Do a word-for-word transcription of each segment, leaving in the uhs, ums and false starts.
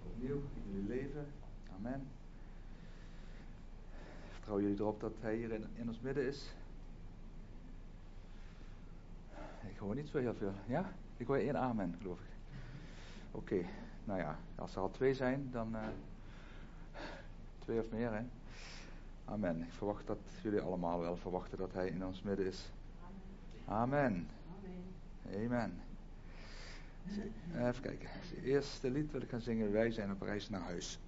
opnieuw in jullie leven. Amen. Vertrouwen jullie erop dat hij hier in, in ons midden is? Ik hoor niet zo heel veel. Ja? Ik hoor één amen, geloof ik. Oké, okay. Nou ja, als er al twee zijn, dan uh, twee of meer, hè. Amen. Ik verwacht dat jullie allemaal wel verwachten dat hij in ons midden is. Amen. Amen. Amen. Even kijken. Het eerste lied wil ik gaan zingen. Wij zijn op reis naar huis.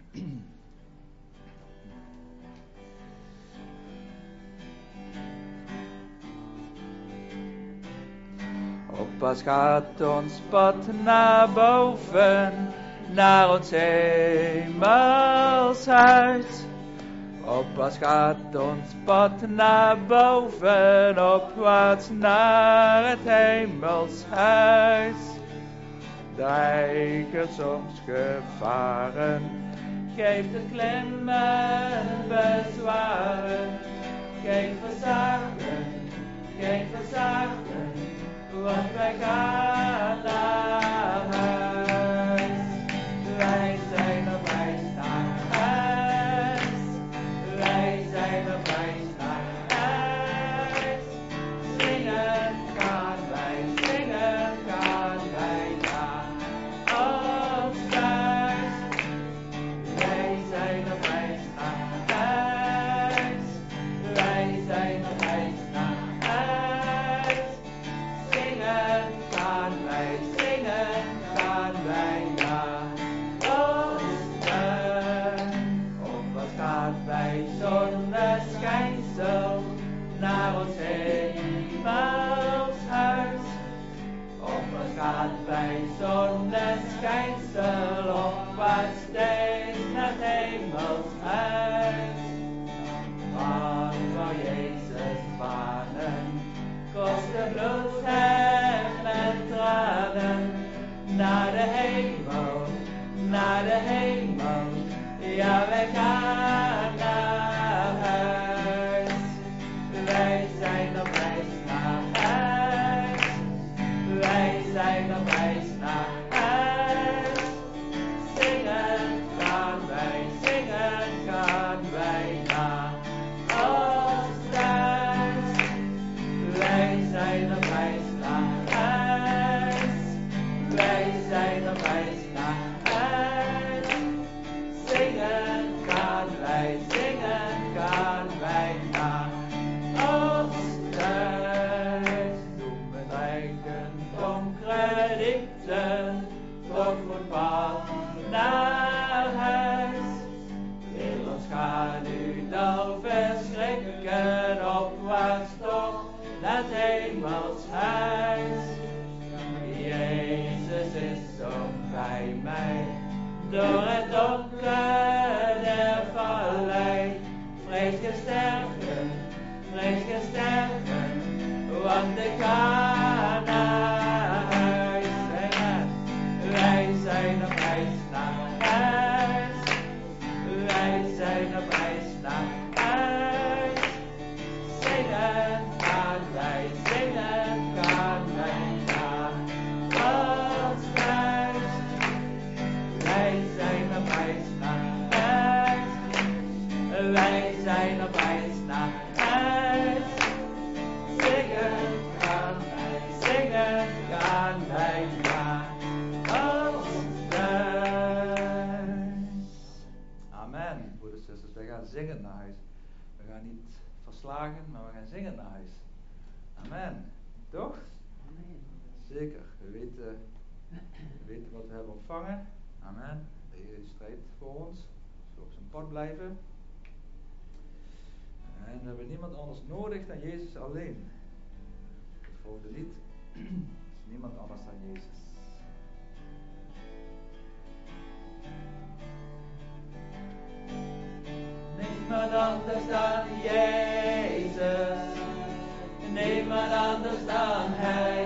Oppas gaat ons pad naar boven, naar ons hemels huis. Oppas gaat ons pad naar boven, opwaarts naar het hemels huis. Dreigen soms gevaren, geeft het klimmen bezwaren. Geen verzagen, geen verzagen, want wij gaan naar huis. Wij zijn op reis naar huis. Wij zijn op reis naar huis. Zingen gaan wij, zingen gaan wij naar ons thuis. Wij zijn op reis naar huis. Wij zijn op reis naar huis. Zingen gaan wij, zingen gaan wij naar ons thuis. Op wat gaat bij zonneschijnsel naar ons hemels huis. Op wat gaat bij zonneschijnsel opwaarts steeds naar het hemels huis. Van waar Jezus banen kosten bloed hem en tranen. Naar de hemel, naar de hemel, ja wij gaan naar huis. Wij zijn op reis naar huis. Wij zijn op reis naar huis. Zingen gaan wij, zingen gaan wij naar ons thuis. Wij zijn op reis naar huis. Wij zijn op reis naar huis. Zingen gaan wij, zingen gaan wij naar ons thuis. Doen we dreigen donkere diepten, toch moet pad naar huis. Wil ons schaduwdal verschrikken, opwaarts toch naar het hemels huis. Jezus is zo bij mij, door het donker der vallei. Vrees gesterven, vrees gesterven, want ik ga naar huis. En wij zijn op reis naar huis. Wij zijn op reis naar huis. Zingen gaan wij, zingen gaan wij naar ons thuis. Wij zijn op reis naar huis. Wij zijn op reis naar huis. Zingen gaan wij, zingen gaan wij naar ons thuis. Amen, broeders en zusters. Wij gaan zingen naar huis. We gaan niet verslagen, maar we gaan zingen naar huis. Amen. Toch? Zeker. We weten, we weten wat we hebben ontvangen. Amen. De Heer die strijdt voor ons. Dus we op zijn pad blijven. En we hebben niemand anders nodig dan Jezus alleen. Het volgende lied is niemand anders dan Jezus. Niemand anders dan Jezus. Niemand anders dan Hij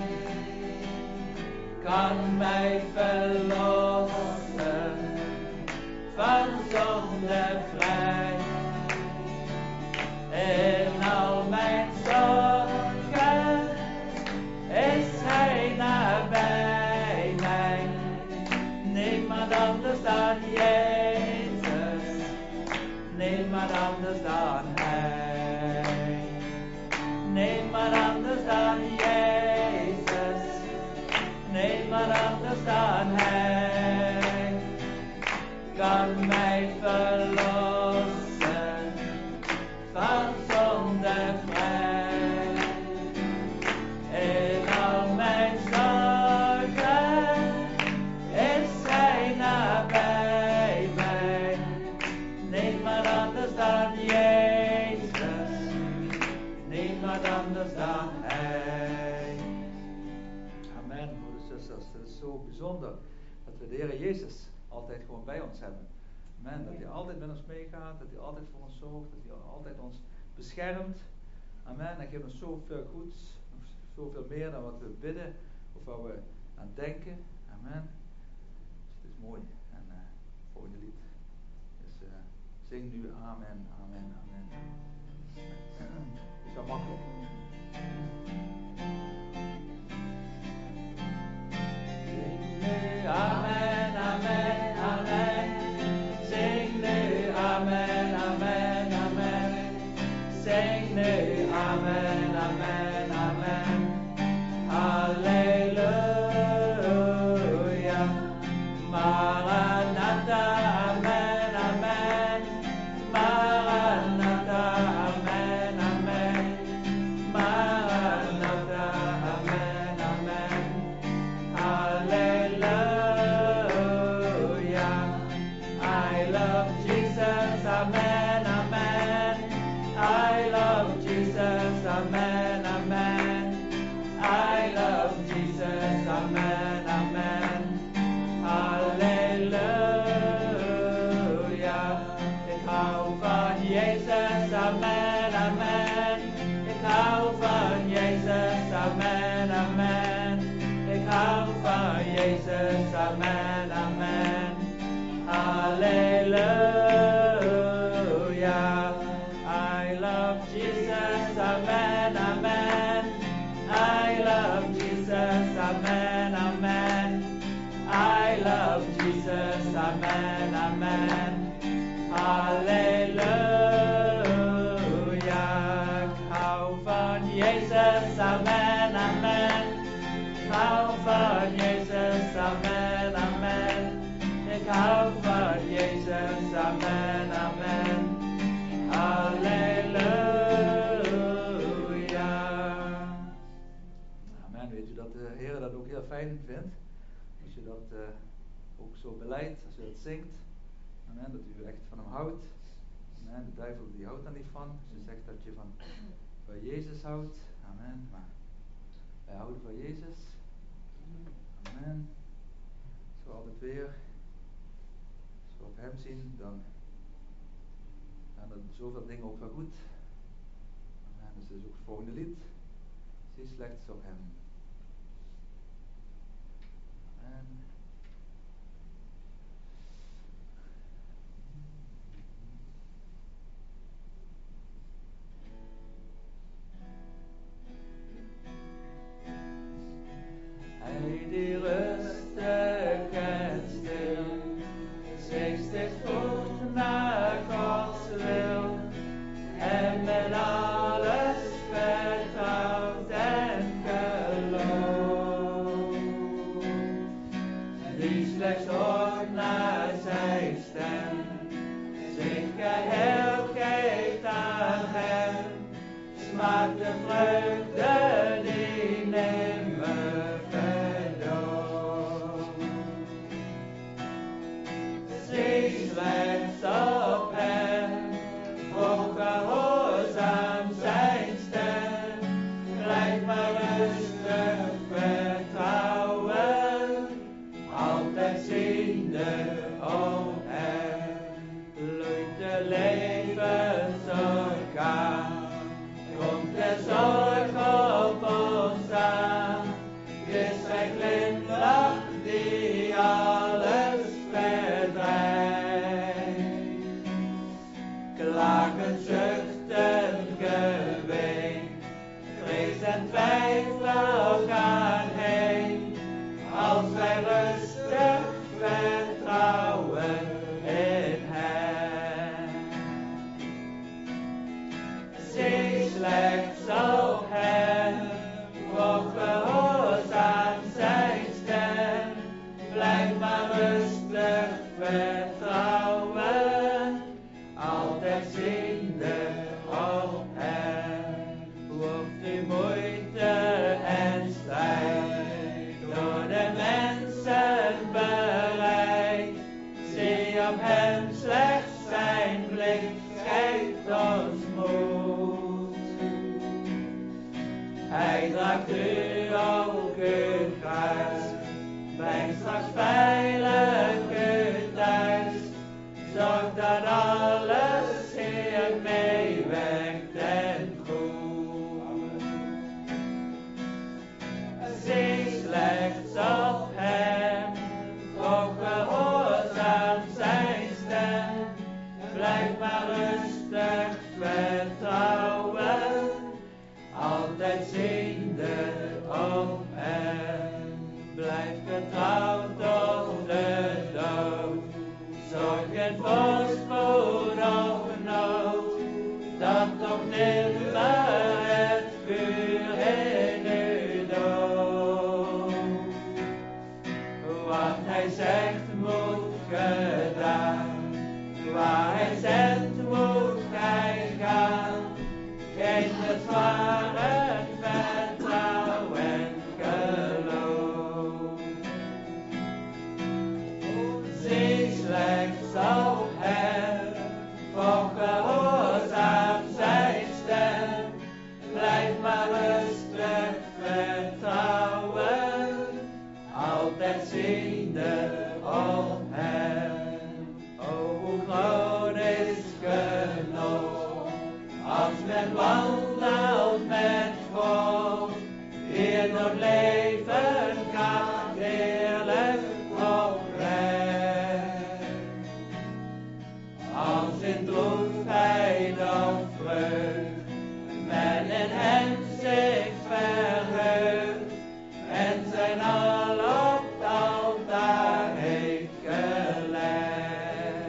kan mij verlossen van zonde vrij. In al mijn zorgen is Hij nabij mij. Niemand niemand anders dan Jezus, niemand anders dan Hij. Niemand anders dan Jezus, niemand anders dan Hij. Kan mij verlossen van zonde vrij. In al mijn zorgen is Hij nabij mij. Niemand anders dan Jezus, niemand anders dan Hij. Amen, broeders en zusters. Het is zo bijzonder dat we de Heer Jezus altijd gewoon bij ons hebben. Amen, dat hij altijd met ons meegaat, dat hij altijd voor ons zorgt, dat hij altijd ons beschermt. Amen, hij geeft ons zoveel goeds, zoveel meer dan wat we bidden of waar we aan denken. Amen. Dus het is mooi. En uh, volgende lied is uh, zing nu amen, amen, amen. Het is wel makkelijk. Amen, amen, amen. Zing nu amen, amen, amen. Zing nu amen, amen, amen. Halleluja. Maranatha, amen, amen. Maranatha, amen, amen. Maranatha, amen, amen. Hallelujah. I love Jesus, amen, amen. I love Jesus, amen, amen. I love Jesus, amen, amen. Halleluja. Ik hou van Jezus, amen, amen. Ik hou van Jezus, amen, amen. Ik hou van Jezus, amen, amen. Halleluja. I love Jesus, amen, amen. I love Jesus, amen, amen. I love Jesus, amen, amen. Halleluja. Ik hou van Jezus, amen, amen. Ik hou van Jezus, amen, amen. Ik hou van Jezus, amen, amen. Halleluja. Amen, weet u dat de Heer dat ook heel fijn vindt? Als je dat uh, ook zo beleidt, als je dat zingt. Amen, dat u echt van hem houdt. Amen, de duivel die houdt daar niet van. Als je zegt dat je van, van Jezus houdt. Amen, maar wij houden van Jezus. Amen. Als we altijd weer, als we op hem zien, dan gaan er zoveel dingen ook wel goed. Amen, dus dat is ook het volgende lied. Zie slechts op hem. Amen. Hij die rustig en stil zich steeds voert naar Gods wil en met alles vertrouwt en gelooft. Die slechts hoort naar zijn stem, zich geheel geeft aan hem, smaakt de vreugde die nimmer verdooft. Zie slechts op hem, ook gehoorzaam zijn stem, blijf maar rustig vertrouwen, altijd ziende op hem. Vloeit de levensorkaan, komt de zorg op ons aan, is zijn glimlach die alles verdrijft. Klagen, zuchten, geween, vrees en twijfel gaan heen, als wij rustig vertrouwen vertrouwen in Hem. Zie slechts op Hem, voor gehoorzaam zijn stem. Blijf maar rustig vertrouwen, altijd ziende op Hem. Wordt u moeite en strijd door de mensen bereid, zie op Hem slechts zijn blik, geeft ons moed. Hij draagt u ook uw kruis, brengt straks veilig u thuis. Zorg dat alles hier meewerkt en goed. Zie slechts op Hem, voor gehoorzaam zijn stem. Blijf maar rustig vertrouwen, altijd ziende op Hem. Blijf getrouwd tot de dood, zorg geen voorspoed of nood, dat toch nimmer het vuur in u doodt. Wat Hij zegt moet gedaan, waar Hij zendt moet Gij gaan. Geen bezwaren, vertrouw en geloof. Zie slechts op Hem, voor gehoorzaam zijn stem. Blijf maar rustig vertrouwen, altijd ziende op Hem. O, hoe groot is genot, als men wandelt met God, hier door leven gaat heerlijk oprecht. Als in droefheid of vreugd, men in Hem zich verheugt, en zijn al op het altaar heeft gelegd.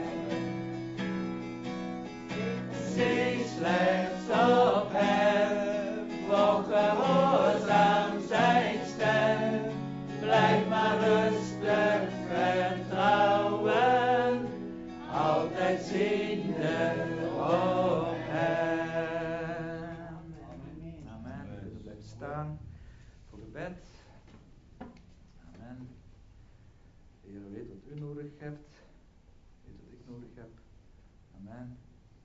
Zie slechts op Hem, voor gehoorzaam zijn stem. Blijf maar rustig vertrouwen, altijd ziende op Hem. Amen. We kunnen blijven staan voor gebed. Amen. De Heer weet wat u nodig hebt, weet wat ik nodig heb. Amen.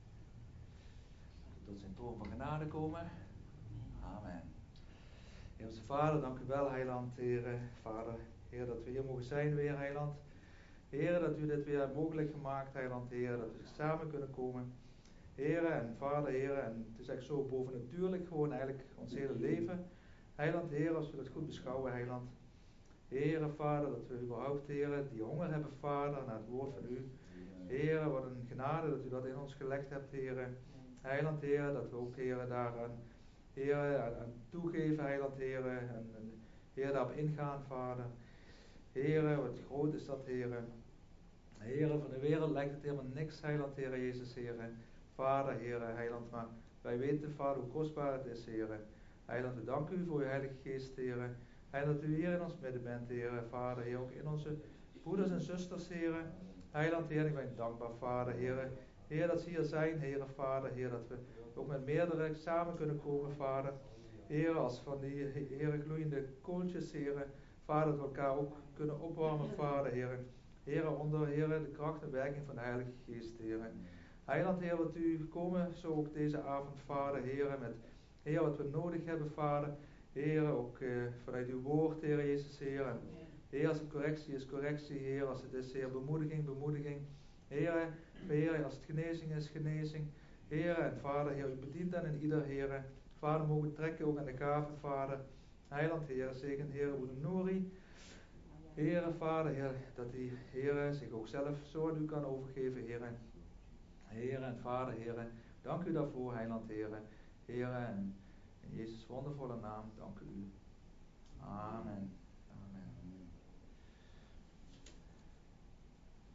Tot zijn troon van genade komen. Amen. Heer onze Vader, dank u wel, Heiland, Heer, Vader, Heer, dat we hier mogen zijn weer, Heiland. Heer, dat u dit weer mogelijk gemaakt, Heiland, Heer, dat we samen kunnen komen. Heer en Vader, Heer, en het is echt zo bovennatuurlijk gewoon eigenlijk ons hele leven. Heiland, Heer, als we dat goed beschouwen, Heiland. Heer, Vader, dat we überhaupt, Heer, die honger hebben, Vader, naar het woord van u. Heer, wat een genade dat u dat in ons gelegd hebt, Heer. Heiland, Heer, dat we ook, Heer, daaraan, Heer, aan, aan toegeven, Heiland, Heer, en, en Heer, daarop ingaan, Vader. Heer, wat groot is dat, Heer. Heer, van de wereld lijkt het helemaal niks, Heiland, Heer, Jezus, Heer. Vader, Heer, Heiland, maar wij weten, Vader, hoe kostbaar het is, Heer. Heiland, we danken u voor uw Heilige Geest, Heer. Heiland, dat u hier in ons midden bent, Heer. Vader, Heer, ook in onze broeders en zusters, Heer. Heiland, Heer, ik ben dankbaar, Vader, Heer. Heer, dat ze hier zijn, Heer, Vader, Heer, dat we ook met meerdere samen kunnen komen, Vader. Heer, als van die, Heer, gloeiende kooltjes, Heer. Vader, dat we elkaar ook kunnen opwarmen, Vader, Heer. Heer, onder, Heer, de kracht en werking van de Heilige Geest, Heer. Heiland, Heer, dat u komen, zo ook deze avond, Vader, Heer, met, Heer, wat we nodig hebben, Vader. Heer, ook uh, vanuit uw woord, Heer, Jezus, Heer. En, Heer, als het correctie is, correctie, Heer. Als het is, Heer, bemoediging, bemoediging. Heer, Heer, als het genezing is, genezing. Heer, en Vader, Heer, u bedient dan in ieder, Heer. Vader, mogen trekken ook aan de gaven, Vader. Heiland, Heer, zegen, Heer, Broeder Nori. Heer, Vader, Heer, dat die, Heer, zich ook zelf zo aan u kan overgeven, Heer. Heer en Vader, Heer, dank u daarvoor, Heiland, Heer. Heer, en in Jezus' wondervolle naam, dank u. Amen. Amen.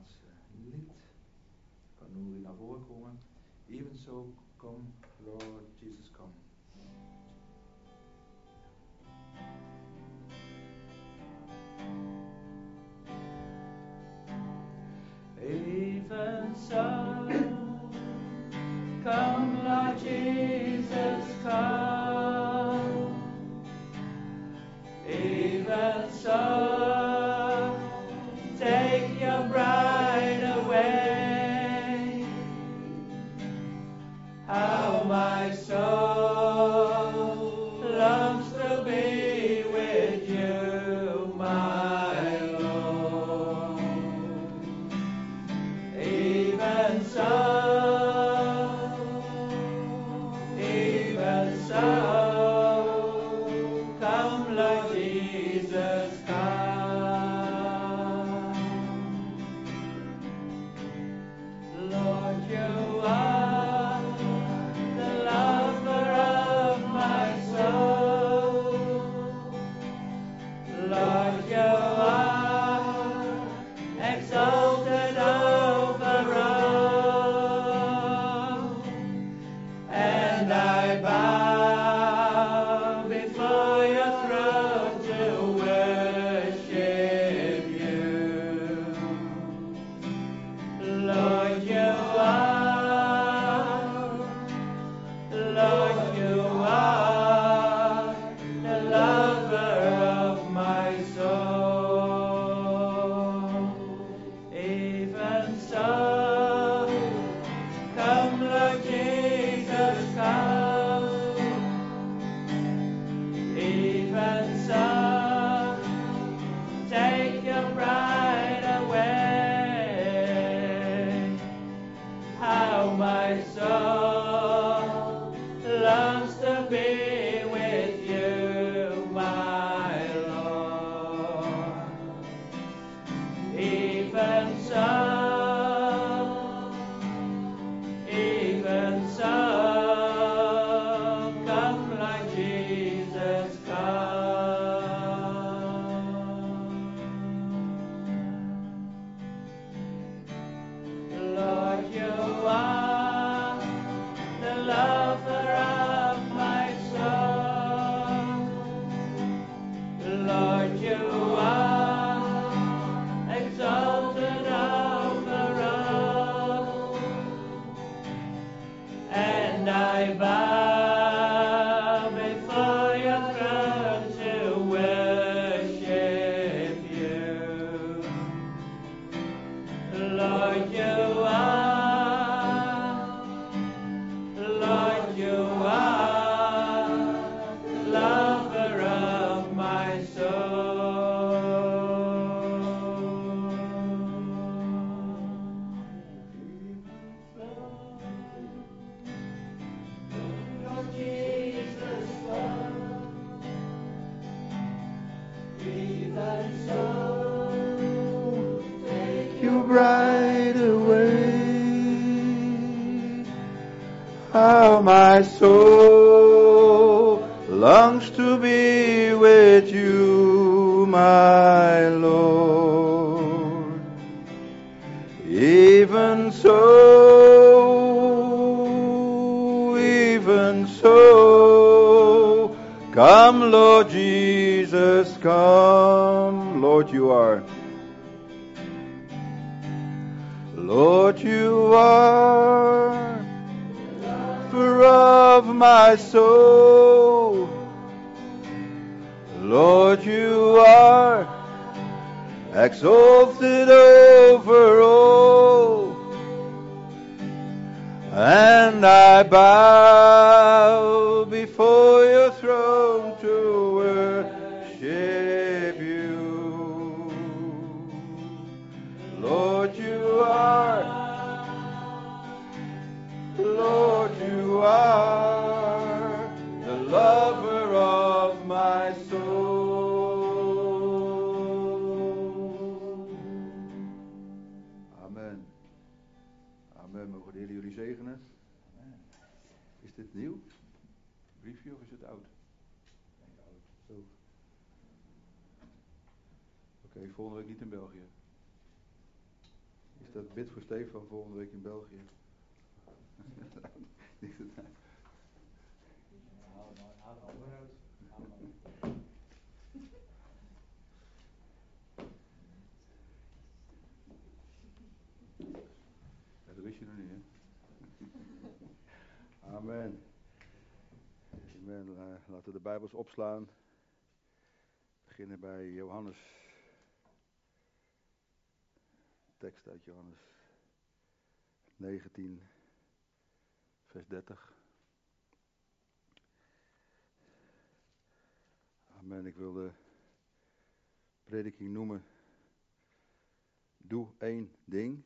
laatste lied. Kan Nouri naar voren komen. Even so, come, Lord Jesus, come. Even so, come, Lord Jesus, come. Even so, take your bride away. How my soul longs to be with you, my Lord. Even so, even so, come, Lord Jesus, come. Lord, you are the lover of my soul. Lord, you are exalted over all, and I bow before your throne to worship you. Lord, you are, Lord, you are the lover of my soul. Even so, come, Lord Jesus, come. Even so, take your bride away. How my soul longs to be with you, my Lord. Even so, even so, come, Lord Jesus, come. Lord, you are the lover of my soul. Lord, you are exalted over all, and I bow before your throne to worship you. Lord, you are, Lord, you are lover of my soul. Lord Jesus, come. Even so, take Your bride away. How my soul longs to be with you, my Lord. Even so, even so, come, Lord Jesus, come. Lord, you are. Lord, you are lover of my soul. Lord, you are exalted over all, and I bow before your throne to worship you. Lord, you are, Lord, you are the lover of my soul. Amen. Amen. Mogen de Heer jullie zegenen. Amen. Is dit nieuw? Briefje of is het oud? Nee, oud. Zo. Oké, okay, volgende week niet in België. dat bid voor Stefan volgende week in België. Ja, dat wist je nog niet, hè? Amen. Amen. Uh, laten we de Bijbels opslaan. We beginnen bij Johannes. Tekst uit Johannes negentien, vers dertig. Amen. Ik wil de prediking noemen. Doe één ding.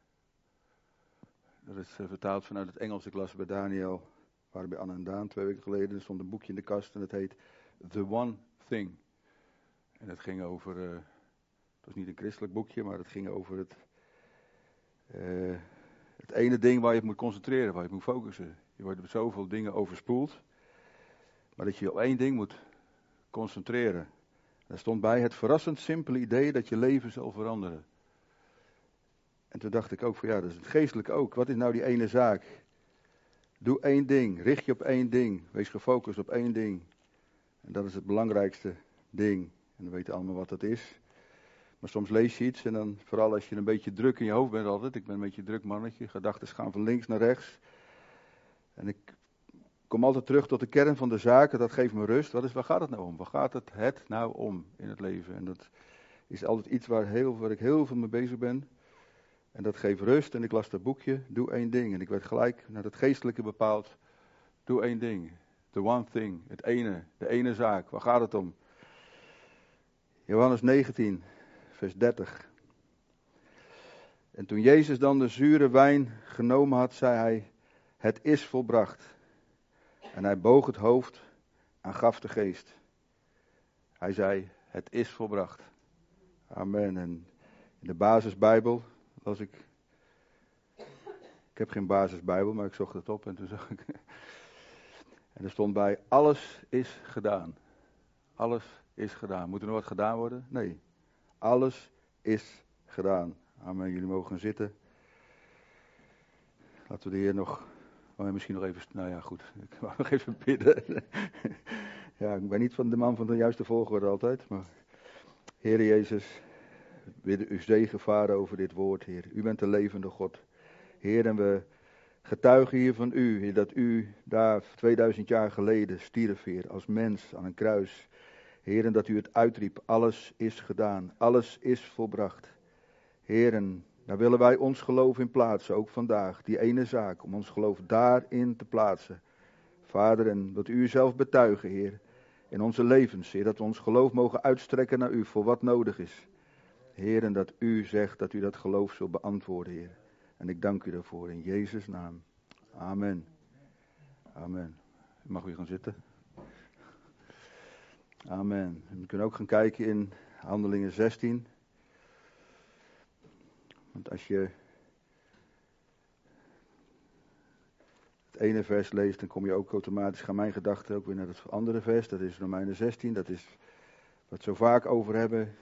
Dat is uh, vertaald vanuit het Engelse klas bij Daniel. We waren bij Anne en Daan twee weken geleden. Er stond een boekje in de kast en het heet The One Thing. En het ging over, uh, het was niet een christelijk boekje, maar het ging over het, uh, het ene ding waar je op moet concentreren, waar je op moet focussen. Je wordt op zoveel dingen overspoeld, maar dat je op één ding moet concentreren. Daar stond bij het verrassend simpele idee dat je leven zal veranderen. En toen dacht ik ook van ja, dat is het geestelijke ook. Wat is nou die ene zaak? Doe één ding, richt je op één ding, wees gefocust op één ding. En dat is het belangrijkste ding. En dan weten allemaal wat dat is. Maar soms lees je iets en dan, vooral als je een beetje druk in je hoofd bent altijd. Ik ben een beetje een druk mannetje, gedachten gaan van links naar rechts. En ik kom altijd terug tot de kern van de zaken, dat geeft me rust. Wat is, waar gaat het nou om? Waar gaat het, het nou om in het leven? En dat is altijd iets waar, heel, waar ik heel veel mee bezig ben. En dat geeft rust en ik las dat boekje, doe één ding. En ik werd gelijk naar het geestelijke bepaald, doe één ding. The one thing, het ene, de ene zaak, waar gaat het om? Johannes negentien, vers dertig. En toen Jezus dan de zure wijn genomen had, zei hij, het is volbracht. En hij boog het hoofd en gaf de geest. Hij zei, het is volbracht. Amen. En in de basisbijbel las ik, ik heb geen basisbijbel, maar ik zocht het op en toen zag ik, en er stond bij, alles is gedaan. Alles is gedaan. Moet er nog wat gedaan worden? Nee. Alles is gedaan. Amen. Jullie mogen gaan zitten. Laten we de Heer nog, oh, misschien nog even, nou ja goed, ik wou nog even bidden. Ja, ik ben niet van de man van de juiste volgorde altijd, maar Heer Jezus, we bidden u zegen varen over dit woord, Heer. U bent de levende God. Heer, en we getuigen hier van u, Heer, dat u daar tweeduizend jaar geleden stierf, Heer, als mens aan een kruis. Heer, en dat u het uitriep, alles is gedaan, alles is volbracht. Heer, en daar willen wij ons geloof in plaatsen, ook vandaag, die ene zaak, om ons geloof daarin te plaatsen. Vader, en dat u zelf betuigen, Heer, in onze levens, Heer, dat we ons geloof mogen uitstrekken naar u voor wat nodig is. Heer, en dat u zegt dat u dat geloof zult beantwoorden, Heer. En ik dank u daarvoor in Jezus' naam. Amen. Amen. U mag weer gaan zitten. Amen. En we kunnen ook gaan kijken in Handelingen zestien. Want als je het ene vers leest, dan kom je ook automatisch, gaan mijn gedachten ook weer naar het andere vers. Dat is Romeinen zestien, dat is wat we het zo vaak over hebben.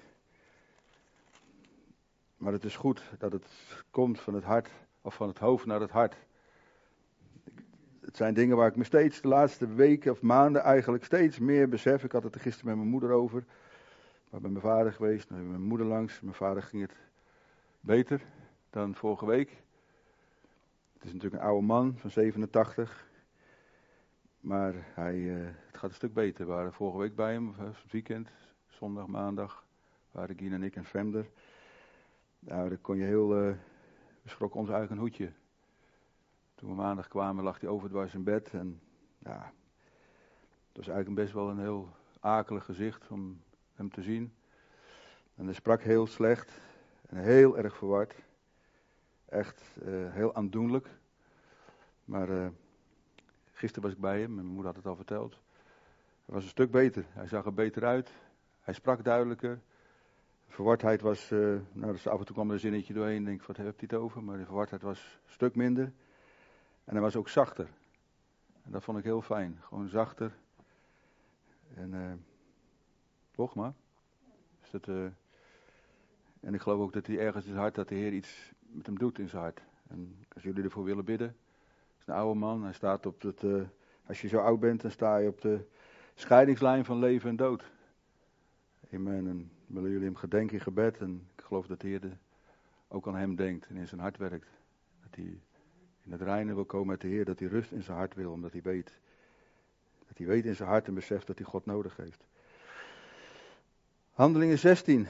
Maar het is goed dat het komt van het hart, of van het hoofd naar het hart. Het zijn dingen waar ik me steeds de laatste weken of maanden eigenlijk steeds meer besef. Ik had het er gisteren met mijn moeder over. Ik ben bij mijn vader geweest, dan heb ik mijn moeder langs. Mijn vader ging het beter dan vorige week. Het is natuurlijk een oude man van zevenentachtig. Maar hij, uh, het gaat een stuk beter. We waren vorige week bij hem, het weekend, zondag, maandag. Waren Gien en ik en Femder. Nou, dan kon je heel, uh, we schrokken ons eigenlijk een hoedje. Toen we maandag kwamen lag hij overdwars in bed. En ja, het was eigenlijk best wel een heel akelig gezicht om hem te zien. En hij sprak heel slecht en heel erg verward. Echt uh, heel aandoenlijk. Maar uh, gisteren was ik bij hem, mijn moeder had het al verteld. Hij was een stuk beter, hij zag er beter uit. Hij sprak duidelijker. Verwardheid was, uh, nou dus af en toe kwam er een zinnetje doorheen, denk ik, wat hebt hij het over? Maar de verwardheid was een stuk minder. En hij was ook zachter. En dat vond ik heel fijn, gewoon zachter. En uh, toch maar. Dus dat, uh, En ik geloof ook dat hij ergens in zijn hart, dat de Heer iets met hem doet in zijn hart. En als jullie ervoor willen bidden. Het is een oude man. Hij staat op het, uh, als je zo oud bent, dan sta je op de scheidingslijn van leven en dood. Amen. En willen jullie hem gedenken in gebed. En ik geloof dat de Heer de, ook aan hem denkt en in zijn hart werkt. Dat hij in het reine wil komen met de Heer. Dat hij rust in zijn hart wil, omdat hij weet. Dat hij weet in zijn hart en beseft dat hij God nodig heeft. Handelingen zestien.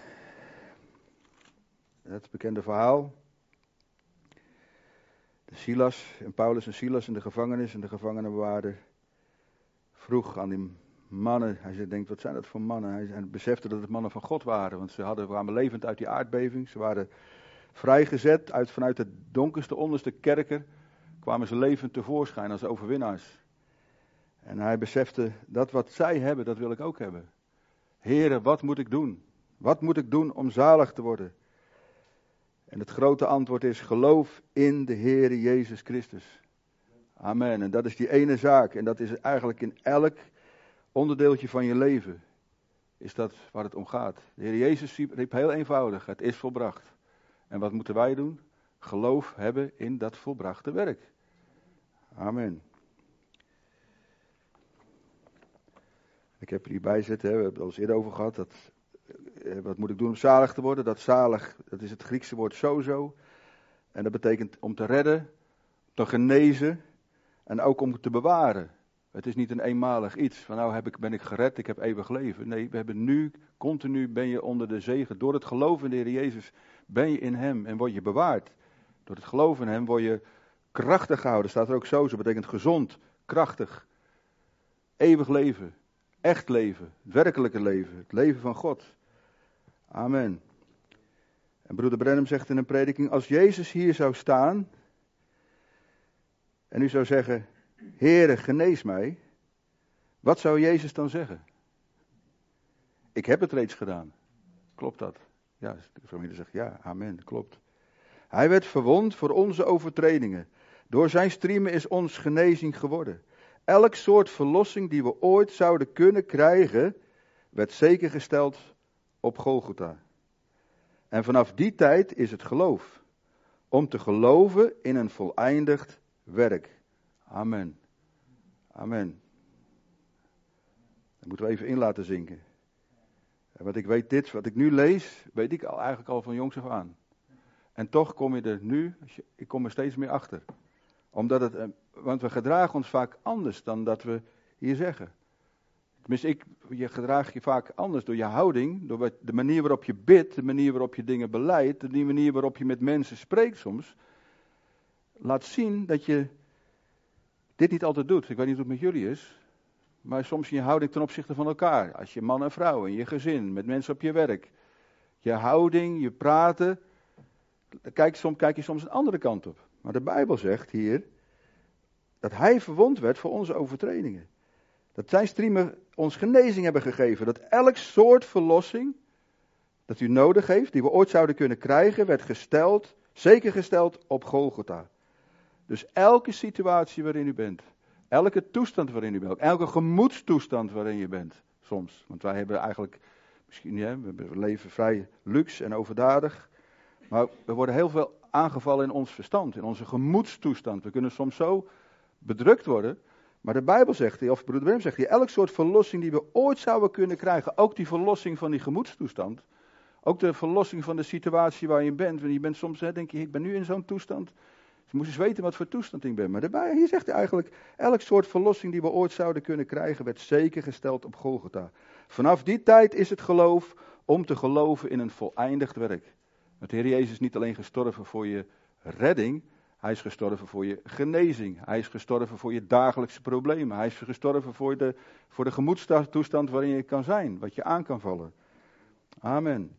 Het bekende verhaal. De Silas en Paulus en Silas in de gevangenis en de gevangenenbewaarder vroeg aan die mannen. Hij zei, denkt, wat zijn dat voor mannen? Hij, hij besefte dat het mannen van God waren, want ze hadden, kwamen levend uit die aardbeving. Ze waren vrijgezet uit, vanuit de donkerste, onderste kerker. Kwamen ze levend tevoorschijn als overwinnaars. En hij besefte, dat wat zij hebben, dat wil ik ook hebben. Heren, wat moet ik doen? Wat moet ik doen om zalig te worden? En het grote antwoord is, geloof in de Heere Jezus Christus. Amen. En dat is die ene zaak. En dat is eigenlijk in elk onderdeeltje van je leven. Is dat waar het om gaat. De Heer Jezus riep heel eenvoudig, het is volbracht. En wat moeten wij doen? Geloof hebben in dat volbrachte werk. Amen. Ik heb er hierbij zitten, hè, we hebben het al eens eerder over gehad. Dat, eh, wat moet ik doen om zalig te worden? Dat zalig, dat is het Griekse woord sozo. En dat betekent om te redden, te genezen en ook om te bewaren. Het is niet een eenmalig iets van nou heb ik, ben ik gered, ik heb eeuwig leven. Nee, we hebben nu, continu ben je onder de zegen. Door het geloven in de Heer Jezus ben je in Hem en word je bewaard. Door het geloven in Hem word je krachtig gehouden. Staat er ook zo, zo betekent gezond, krachtig, eeuwig leven. Echt leven, het werkelijke leven, het leven van God. Amen. En broeder Branham zegt in een prediking, als Jezus hier zou staan en u zou zeggen, Heere, genees mij, wat zou Jezus dan zeggen? Ik heb het reeds gedaan. Klopt dat? Ja, de familie zegt ja, amen, klopt. Hij werd verwond voor onze overtredingen. Door zijn striemen is ons genezing geworden. Elk soort verlossing die we ooit zouden kunnen krijgen, werd zeker gesteld op Golgotha. En vanaf die tijd is het geloof. Om te geloven in een voleindigd werk. Amen. Amen. Dat moeten we even in laten zinken. Want ik weet dit, wat ik nu lees, weet ik al, eigenlijk al van jongs af aan. En toch kom je er nu, ik kom er steeds meer achter. Omdat het, want we gedragen ons vaak anders dan dat we hier zeggen. Tenminste, ik, je gedraagt je vaak anders door je houding, door de manier waarop je bidt, de manier waarop je dingen beleidt, de manier waarop je met mensen spreekt soms. Laat zien dat je dit niet altijd doet. Ik weet niet hoe het met jullie is, maar soms in je houding ten opzichte van elkaar. Als je man en vrouw, in je gezin, met mensen op je werk. Je houding, je praten, kijk, soms, kijk je soms een andere kant op. Maar de Bijbel zegt hier dat hij verwond werd voor onze overtredingen. Dat zijn striemen ons genezing hebben gegeven. Dat elk soort verlossing dat u nodig heeft, die we ooit zouden kunnen krijgen, werd gesteld, zeker gesteld op Golgotha. Dus elke situatie waarin u bent, elke toestand waarin u bent, elke gemoedstoestand waarin je bent, soms. Want wij hebben eigenlijk, misschien, ja, we leven vrij luxe en overdadig, maar we worden heel veel aangevallen in ons verstand, in onze gemoedstoestand. We kunnen soms zo bedrukt worden. Maar de Bijbel zegt hier, of broeder Willem zegt hier, elk soort verlossing die we ooit zouden kunnen krijgen, ook die verlossing van die gemoedstoestand, ook de verlossing van de situatie waar je bent, want je bent soms, hè, denk je, ik ben nu in zo'n toestand, je moet eens weten wat voor toestand ik ben. Maar de Bijbel, hier zegt hij eigenlijk, elk soort verlossing die we ooit zouden kunnen krijgen, werd zeker gesteld op Golgotha. Vanaf die tijd is het geloof om te geloven in een voleindigd werk. Want de Heer Jezus is niet alleen gestorven voor je redding, hij is gestorven voor je genezing. Hij is gestorven voor je dagelijkse problemen. Hij is gestorven voor de, voor de gemoedstoestand waarin je kan zijn, wat je aan kan vallen. Amen.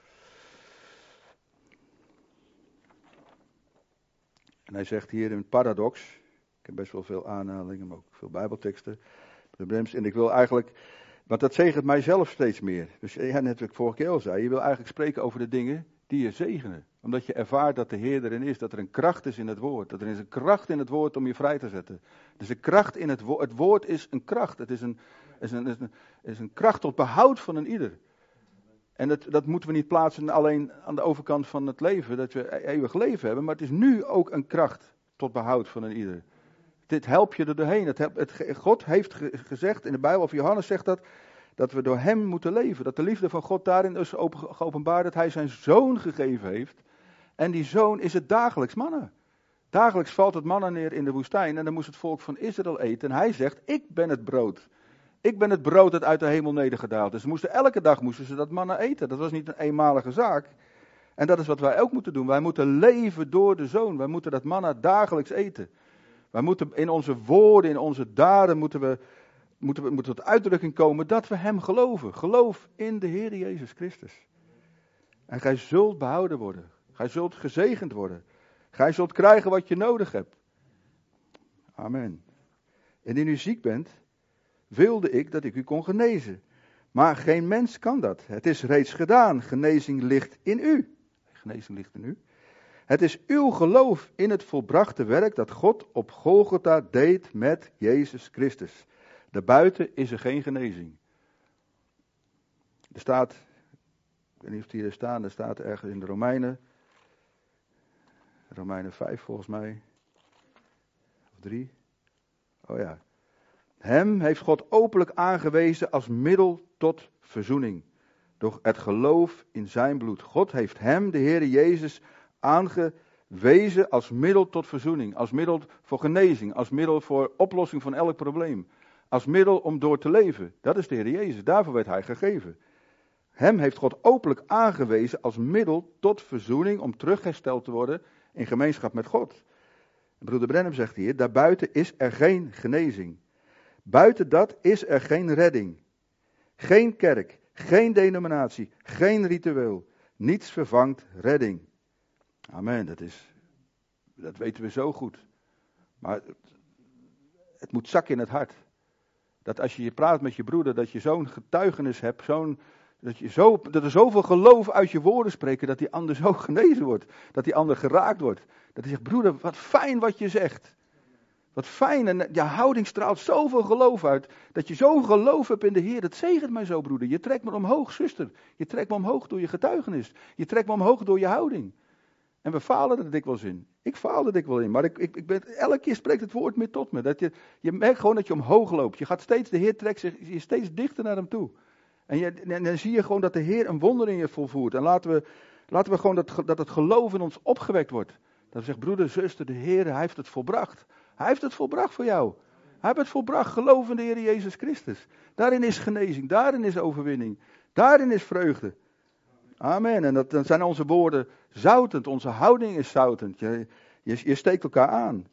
En hij zegt hier een paradox. Ik heb best wel veel aanhalingen, maar ook veel bijbelteksten. En ik wil eigenlijk, want dat zegent mijzelf steeds meer. Dus ja, net wat ik vorige keer al zei, je wil eigenlijk spreken over de dingen die je zegenen. Omdat je ervaart dat de Heer erin is, dat er een kracht is in het woord. Dat er is een kracht in het woord om je vrij te zetten. Er is een kracht in het woord. Het woord is een kracht. Het is een, is een, is een, is een kracht tot behoud van een ieder. En dat, dat moeten we niet plaatsen alleen aan de overkant van het leven, dat we eeuwig leven hebben. Maar het is nu ook een kracht tot behoud van een ieder. Dit helpt je er doorheen. Het helpt, het, God heeft ge, gezegd in de Bijbel, of Johannes zegt dat, dat we door hem moeten leven. Dat de liefde van God daarin is geopenbaard, dat hij zijn zoon gegeven heeft. En die zoon is het dagelijks manna. Dagelijks valt het manna neer in de woestijn en dan moest het volk van Israël eten. En hij zegt, ik ben het brood. Ik ben het brood dat uit de hemel nedergedaald is. Ze moesten, elke dag moesten ze dat manna eten. Dat was niet een eenmalige zaak. En dat is wat wij ook moeten doen. Wij moeten leven door de zoon. Wij moeten dat manna dagelijks eten. Wij moeten in onze woorden, in onze daden, moeten we, moeten we moeten tot uitdrukking komen dat we hem geloven. Geloof in de Heer Jezus Christus. En gij zult behouden worden. Gij zult gezegend worden. Gij zult krijgen wat je nodig hebt. Amen. En indien u ziek bent, wilde ik dat ik u kon genezen. Maar geen mens kan dat. Het is reeds gedaan. Genezing ligt in u. Genezing ligt in u. Het is uw geloof in het volbrachte werk dat God op Golgotha deed met Jezus Christus. Daarbuiten is er geen genezing. Er staat, ik weet niet of het hier staat, er staat ergens in de Romeinen, Romeinen vijf volgens mij, of drie, oh ja. Hem heeft God openlijk aangewezen als middel tot verzoening. Door het geloof in zijn bloed. God heeft hem, de Heer Jezus, aangewezen als middel tot verzoening. Als middel voor genezing. Als middel voor oplossing van elk probleem. Als middel om door te leven. Dat is de Heer Jezus. Daarvoor werd hij gegeven. Hem heeft God openlijk aangewezen als middel tot verzoening. Om terughersteld te worden in gemeenschap met God. Broeder Branham zegt hier. Daarbuiten is er geen genezing. Buiten dat is er geen redding. Geen kerk. Geen denominatie. Geen ritueel. Niets vervangt redding. Amen, dat is, dat weten we zo goed. Maar het, het moet zakken in het hart. Dat als je praat met je broeder, dat je zo'n getuigenis hebt, zo'n, dat, je zo, dat er zoveel geloof uit je woorden spreken, dat die ander zo genezen wordt. Dat die ander geraakt wordt. Dat hij zegt, broeder, wat fijn wat je zegt. Wat fijn, en je houding straalt zoveel geloof uit, dat je zo'n geloof hebt in de Heer. Dat zegent mij zo, broeder. Je trekt me omhoog, zuster. Je trekt me omhoog door je getuigenis. Je trekt me omhoog door je houding. En we falen er dikwijls in. Ik faal er dikwijls in. Maar ik, ik, ik ben, elke keer spreekt het woord meer tot me. Dat je, je merkt gewoon dat je omhoog loopt. Je gaat steeds, de Heer trekt zich je steeds dichter naar hem toe. En, je, en dan zie je gewoon dat de Heer een wonder in je volvoert. En laten we, laten we gewoon dat, dat het geloof in ons opgewekt wordt. Dat we zeggen, broeder, zuster, de Heer, hij heeft het volbracht. Hij heeft het volbracht voor jou. Hij heeft het volbracht. Geloof in de Heer Jezus Christus. Daarin is genezing. Daarin is overwinning. Daarin is vreugde. Amen. En dat, dan zijn onze woorden zoutend. Onze houding is zoutend. Je, je, je steekt elkaar aan.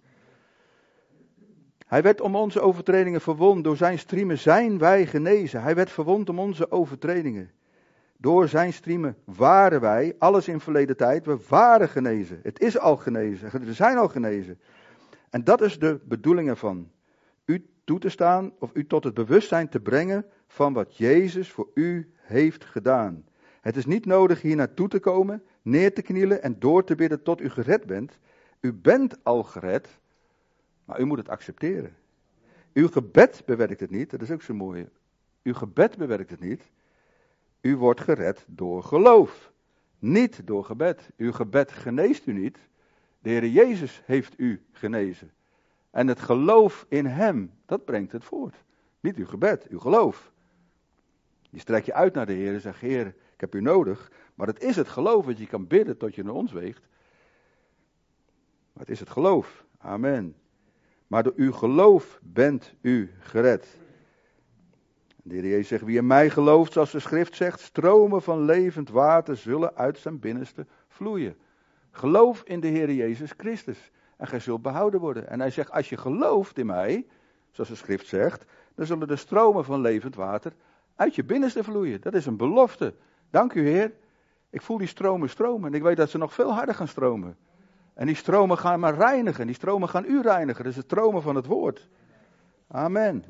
Hij werd om onze overtredingen verwond. Door zijn striemen zijn wij genezen. Hij werd verwond om onze overtredingen. Door zijn striemen waren wij, alles in verleden tijd, we waren genezen. Het is al genezen. We zijn al genezen. En dat is de bedoeling ervan. U toe te staan of u tot het bewustzijn te brengen van wat Jezus voor u heeft gedaan. Het is niet nodig hier naartoe te komen, neer te knielen en door te bidden tot u gered bent. U bent al gered, maar u moet het accepteren. Uw gebed bewerkt het niet, dat is ook zo mooi. Uw gebed bewerkt het niet. U wordt gered door geloof, niet door gebed. Uw gebed geneest u niet. De Heer Jezus heeft u genezen. En het geloof in hem, dat brengt het voort. Niet uw gebed, uw geloof. Je strekt je uit naar de Heer en zegt, Heer, ik heb u nodig. Maar het is het geloof dat je kan bidden tot je naar ons weegt. Maar het is het geloof. Amen. Maar door uw geloof bent u gered. De Heer Jezus zegt, wie in mij gelooft, zoals de schrift zegt, stromen van levend water zullen uit zijn binnenste vloeien. Geloof in de Heer Jezus Christus. En gij zult behouden worden. En hij zegt, als je gelooft in mij, zoals de schrift zegt, dan zullen de stromen van levend water uit je binnenste vloeien. Dat is een belofte. Dank u Heer. Ik voel die stromen stromen. En ik weet dat ze nog veel harder gaan stromen. En die stromen gaan maar reinigen. Die stromen gaan u reinigen. Dat is het stromen van het woord. Amen.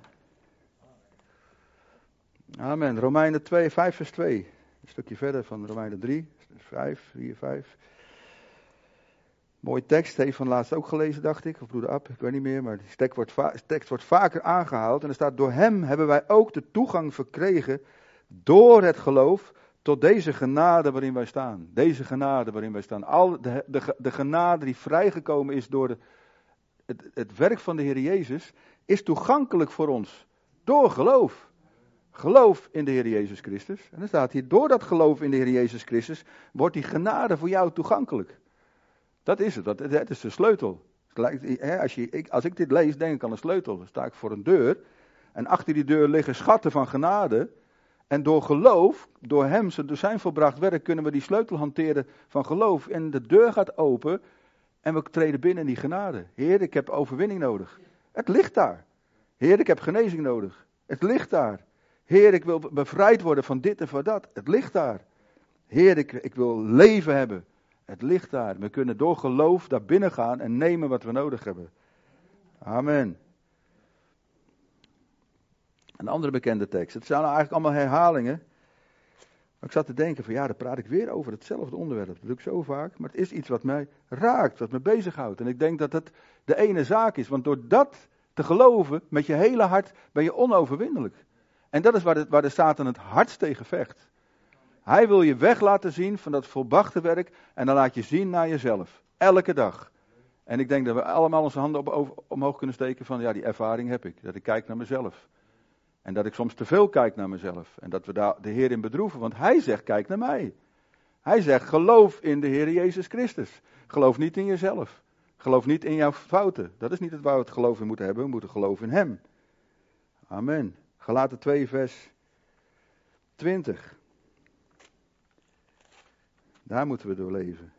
Amen. Romeinen twee, vijf vers twee. Een stukje verder van Romeinen drie, vijf, vier, vijf. Mooie tekst, heeft van laatst ook gelezen, dacht ik. Of broeder Ab, ik weet niet meer. Maar die tekst wordt, va- tekst wordt vaker aangehaald. En er staat, door hem hebben wij ook de toegang verkregen, door het geloof, Tot deze genade waarin wij staan. Deze genade waarin wij staan. Al de, de, de genade die vrijgekomen is door de, het, het werk van de Heer Jezus, is toegankelijk voor ons. Door geloof. Geloof in de Heer Jezus Christus. En dan staat hier, door dat geloof in de Heer Jezus Christus, wordt die genade voor jou toegankelijk. Dat is het, dat, dat is de sleutel. Als, je, als ik dit lees, denk ik aan een sleutel. Dan sta ik voor een deur. En achter die deur liggen schatten van genade. En door geloof, door hem, door zijn volbracht werk, kunnen we die sleutel hanteren van geloof. En de deur gaat open en we treden binnen in die genade. Heer, ik heb overwinning nodig. Het ligt daar. Heer, ik heb genezing nodig. Het ligt daar. Heer, ik wil bevrijd worden van dit en van dat. Het ligt daar. Heer, ik, ik wil leven hebben. Het ligt daar. We kunnen door geloof daar binnen gaan en nemen wat we nodig hebben. Amen. Een andere bekende tekst. Het zijn nou eigenlijk allemaal herhalingen. Maar ik zat te denken van ja, dan praat ik weer over hetzelfde onderwerp. Dat doe ik zo vaak. Maar het is iets wat mij raakt, wat me bezighoudt. En ik denk dat het de ene zaak is. Want door dat te geloven, met je hele hart, ben je onoverwinnelijk. En dat is waar de, waar de Satan het hardst tegen vecht. Hij wil je weg laten zien van dat volbrachte werk. En dan laat je zien naar jezelf. Elke dag. En ik denk dat we allemaal onze handen op, over, omhoog kunnen steken van ja, die ervaring heb ik. Dat ik kijk naar mezelf. En dat ik soms te veel kijk naar mezelf. En dat we daar de Heer in bedroeven. Want Hij zegt, kijk naar mij. Hij zegt, geloof in de Heer Jezus Christus. Geloof niet in jezelf. Geloof niet in jouw fouten. Dat is niet het waar we het geloof in moeten hebben. We moeten geloven in Hem. Amen. Galaten twee vers twintig. Daar moeten we door leven.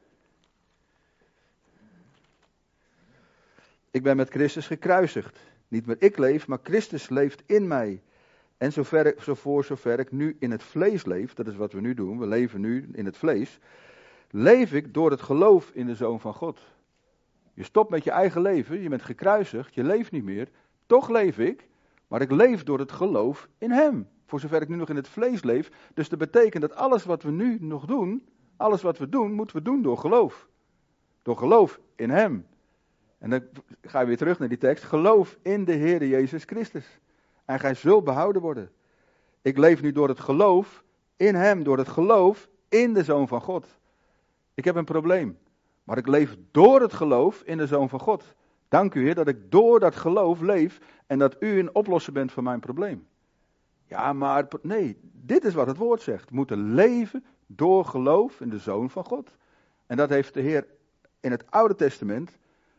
Ik ben met Christus gekruisigd. Niet meer ik leef, maar Christus leeft in mij. En zover, zo voor zover ik nu in het vlees leef, dat is wat we nu doen, we leven nu in het vlees, leef ik door het geloof in de Zoon van God. Je stopt met je eigen leven, je bent gekruisigd, je leeft niet meer. Toch leef ik, maar ik leef door het geloof in Hem. Voor zover ik nu nog in het vlees leef. Dus dat betekent dat alles wat we nu nog doen, alles wat we doen, moeten we doen door geloof. Door geloof in Hem. En dan ga je weer terug naar die tekst. Geloof in de Heer Jezus Christus. En gij zult behouden worden. Ik leef nu door het geloof in Hem. Door het geloof in de Zoon van God. Ik heb een probleem. Maar ik leef door het geloof in de Zoon van God. Dank u Heer dat ik door dat geloof leef. En dat u een oplosser bent van mijn probleem. Ja, maar nee. Dit is wat het woord zegt. We moeten leven door geloof in de Zoon van God. En dat heeft de Heer in het Oude Testament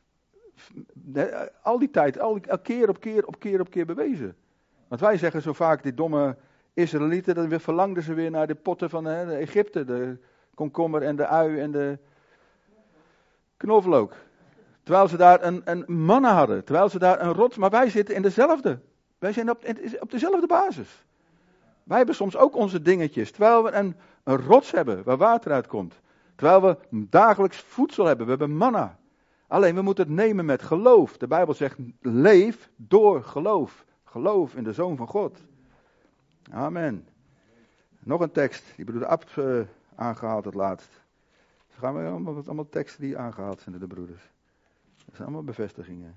al die tijd, al die, keer op keer op keer op keer bewezen. Want wij zeggen zo vaak, die domme Israëlieten, dan weer verlangden ze weer naar de potten van hè, de Egypte, de komkommer en de ui en de knoflook. Terwijl ze daar een, een manna hadden, terwijl ze daar een rots, maar wij zitten in dezelfde. Wij zijn op, op dezelfde basis. Wij hebben soms ook onze dingetjes, terwijl we een, een rots hebben waar water uitkomt. Terwijl we dagelijks voedsel hebben, we hebben manna. Alleen we moeten het nemen met geloof. De Bijbel zegt, leef door geloof. Geloof in de Zoon van God. Amen. Nog een tekst, die broeder Ab uh, aangehaald het laatst. Dus gaan we allemaal, allemaal teksten die aangehaald zijn door de broeders. Dat zijn allemaal bevestigingen.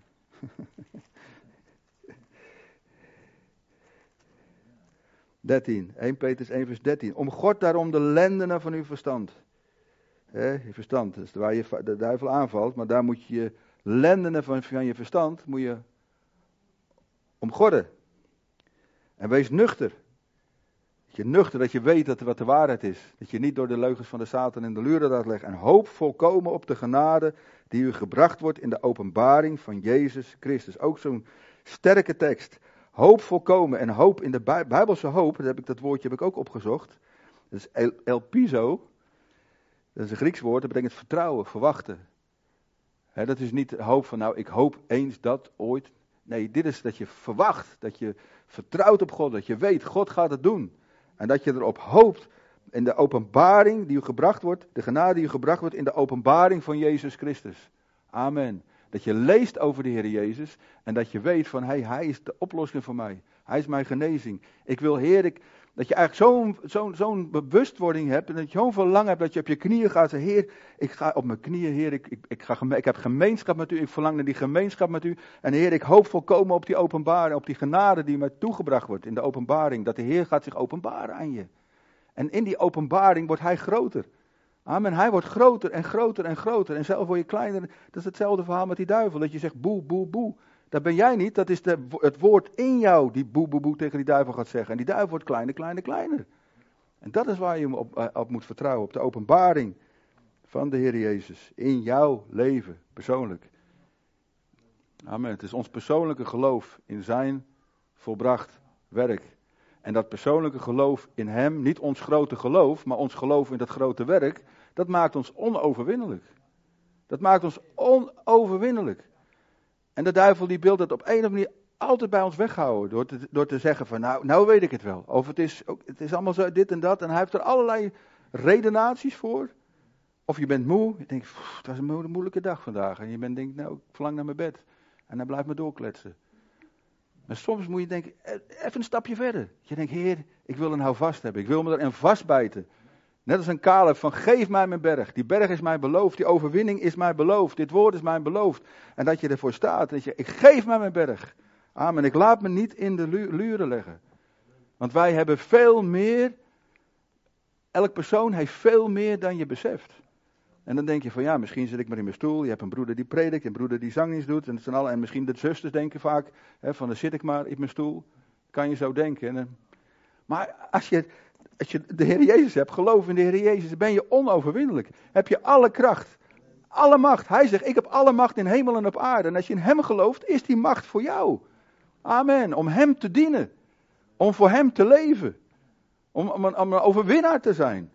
dertien, eerste Petrus één vers dertien. Omgord daarom de lendenen van uw verstand. He, je verstand, dat is waar je de duivel aanvalt, maar daar moet je je lendenen van, van je verstand moet je omgorden. En wees nuchter. Dat je nuchter, dat je weet dat wat de waarheid is. Dat je niet door de leugens van de Satan in de luren laat leggen. En hoop volkomen op de genade die u gebracht wordt in de openbaring van Jezus Christus. Ook zo'n sterke tekst. Hoop volkomen en hoop in de Bij- Bijbelse hoop, dat, heb ik, dat woordje heb ik ook opgezocht. Dat is el, elpizo. Dat is een Grieks woord, dat betekent vertrouwen, verwachten. He, dat is niet hoop van, nou, ik hoop eens dat ooit. Nee, dit is dat je verwacht, dat je vertrouwt op God, dat je weet, God gaat het doen. En dat je erop hoopt in de openbaring die u gebracht wordt, de genade die u gebracht wordt in de openbaring van Jezus Christus. Amen. Dat je leest over de Heer Jezus en dat je weet van, hey, Hij is de oplossing voor mij. Hij is mijn genezing. Ik wil, Heer, ik... Dat je eigenlijk zo'n, zo'n, zo'n bewustwording hebt. En dat je zo'n verlangen hebt dat je op je knieën gaat zeggen. Heer, ik ga op mijn knieën. Heer, ik, ik, ik, ga, ik heb gemeenschap met u. Ik verlang naar die gemeenschap met u. En Heer, ik hoop volkomen op die openbaring. Op die genade die mij toegebracht wordt in de openbaring. Dat de Heer gaat zich openbaren aan je. En in die openbaring wordt hij groter. Amen. Hij wordt groter en groter en groter. En zelf word je kleiner. Dat is hetzelfde verhaal met die duivel. Dat je zegt boe, boe, boe. Dat ben jij niet. Dat is de, het woord in jou die boe, boe, boe tegen die duivel gaat zeggen. En die duivel wordt kleiner, kleiner, kleiner. En dat is waar je op, op moet vertrouwen. Op de openbaring van de Heer Jezus. In jouw leven, persoonlijk. Amen. Het is ons persoonlijke geloof in zijn volbracht werk. En dat persoonlijke geloof in hem, niet ons grote geloof, maar ons geloof in dat grote werk, dat maakt ons onoverwinnelijk. Dat maakt ons onoverwinnelijk. En de duivel die wil dat op een of andere manier altijd bij ons weghouden. Door te, door te zeggen van nou, nou weet ik het wel. Of het is, het is allemaal zo dit en dat. En hij heeft er allerlei redenaties voor. Of je bent moe. Je denkt, het was een mo- moeilijke dag vandaag. En je bent, denkt, nou ik verlang naar mijn bed. En hij blijft me doorkletsen. Maar soms moet je denken, even een stapje verder. Je denkt, Heer, ik wil een houvast hebben. Ik wil me erin vastbijten. Net als een Caleb van, geef mij mijn berg. Die berg is mij beloofd. Die overwinning is mij beloofd. Dit woord is mij beloofd. En dat je ervoor staat. Dat je, ik geef mij mijn berg. Amen. Ik laat me niet in de lu- luren leggen. Want wij hebben veel meer. Elk persoon heeft veel meer dan je beseft. En dan denk je van ja, misschien zit ik maar in mijn stoel. Je hebt een broeder die predikt, een broeder die zangdienst doet. En, het zijn alle, en misschien de zusters denken vaak hè, van dan zit ik maar in mijn stoel. Kan je zo denken. En, uh, maar als je, als je de Heer Jezus hebt, geloof in de Heer Jezus, dan ben je onoverwinnelijk. Heb je alle kracht, alle macht. Hij zegt, ik heb alle macht in hemel en op aarde. En als je in hem gelooft, is die macht voor jou. Amen. Om hem te dienen. Om voor hem te leven. Om, om, een, om een overwinnaar te zijn.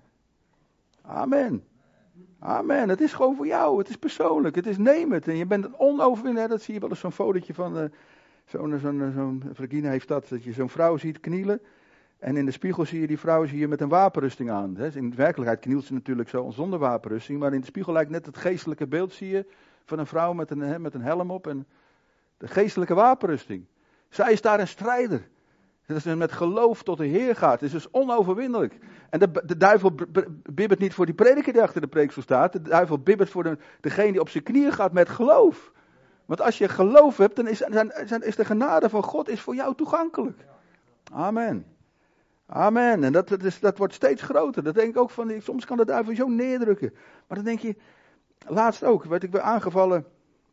Amen. Amen. Het is gewoon voor jou. Het is persoonlijk. Het is neem het. En je bent een onoverwinnaar. Dat zie je wel eens zo'n fotootje van. Uh, zo'n, zo'n, zo'n, Regina heeft dat. Dat je zo'n vrouw ziet knielen. En in de spiegel zie je die vrouw zie je met een wapenrusting aan. Hè. In de werkelijkheid knielt ze natuurlijk zo zonder wapenrusting. Maar in de spiegel lijkt net het geestelijke beeld zie je. Van een vrouw met een, hè, met een helm op. En de geestelijke wapenrusting. Zij is daar een strijder. Dat is met geloof tot de Heer gaat. Het is dus onoverwinnelijk. En de, de duivel bibbert niet voor die prediker die achter de preekstoel staat. De duivel bibbert voor de, degene die op zijn knieën gaat met geloof. Want als je geloof hebt, dan is, zijn, is de genade van God is voor jou toegankelijk. Amen. Amen. En dat, dat, is, dat wordt steeds groter. Dat denk ik ook van, soms kan de duivel zo neerdrukken. Maar dan denk je, laatst ook, werd ik weer aangevallen.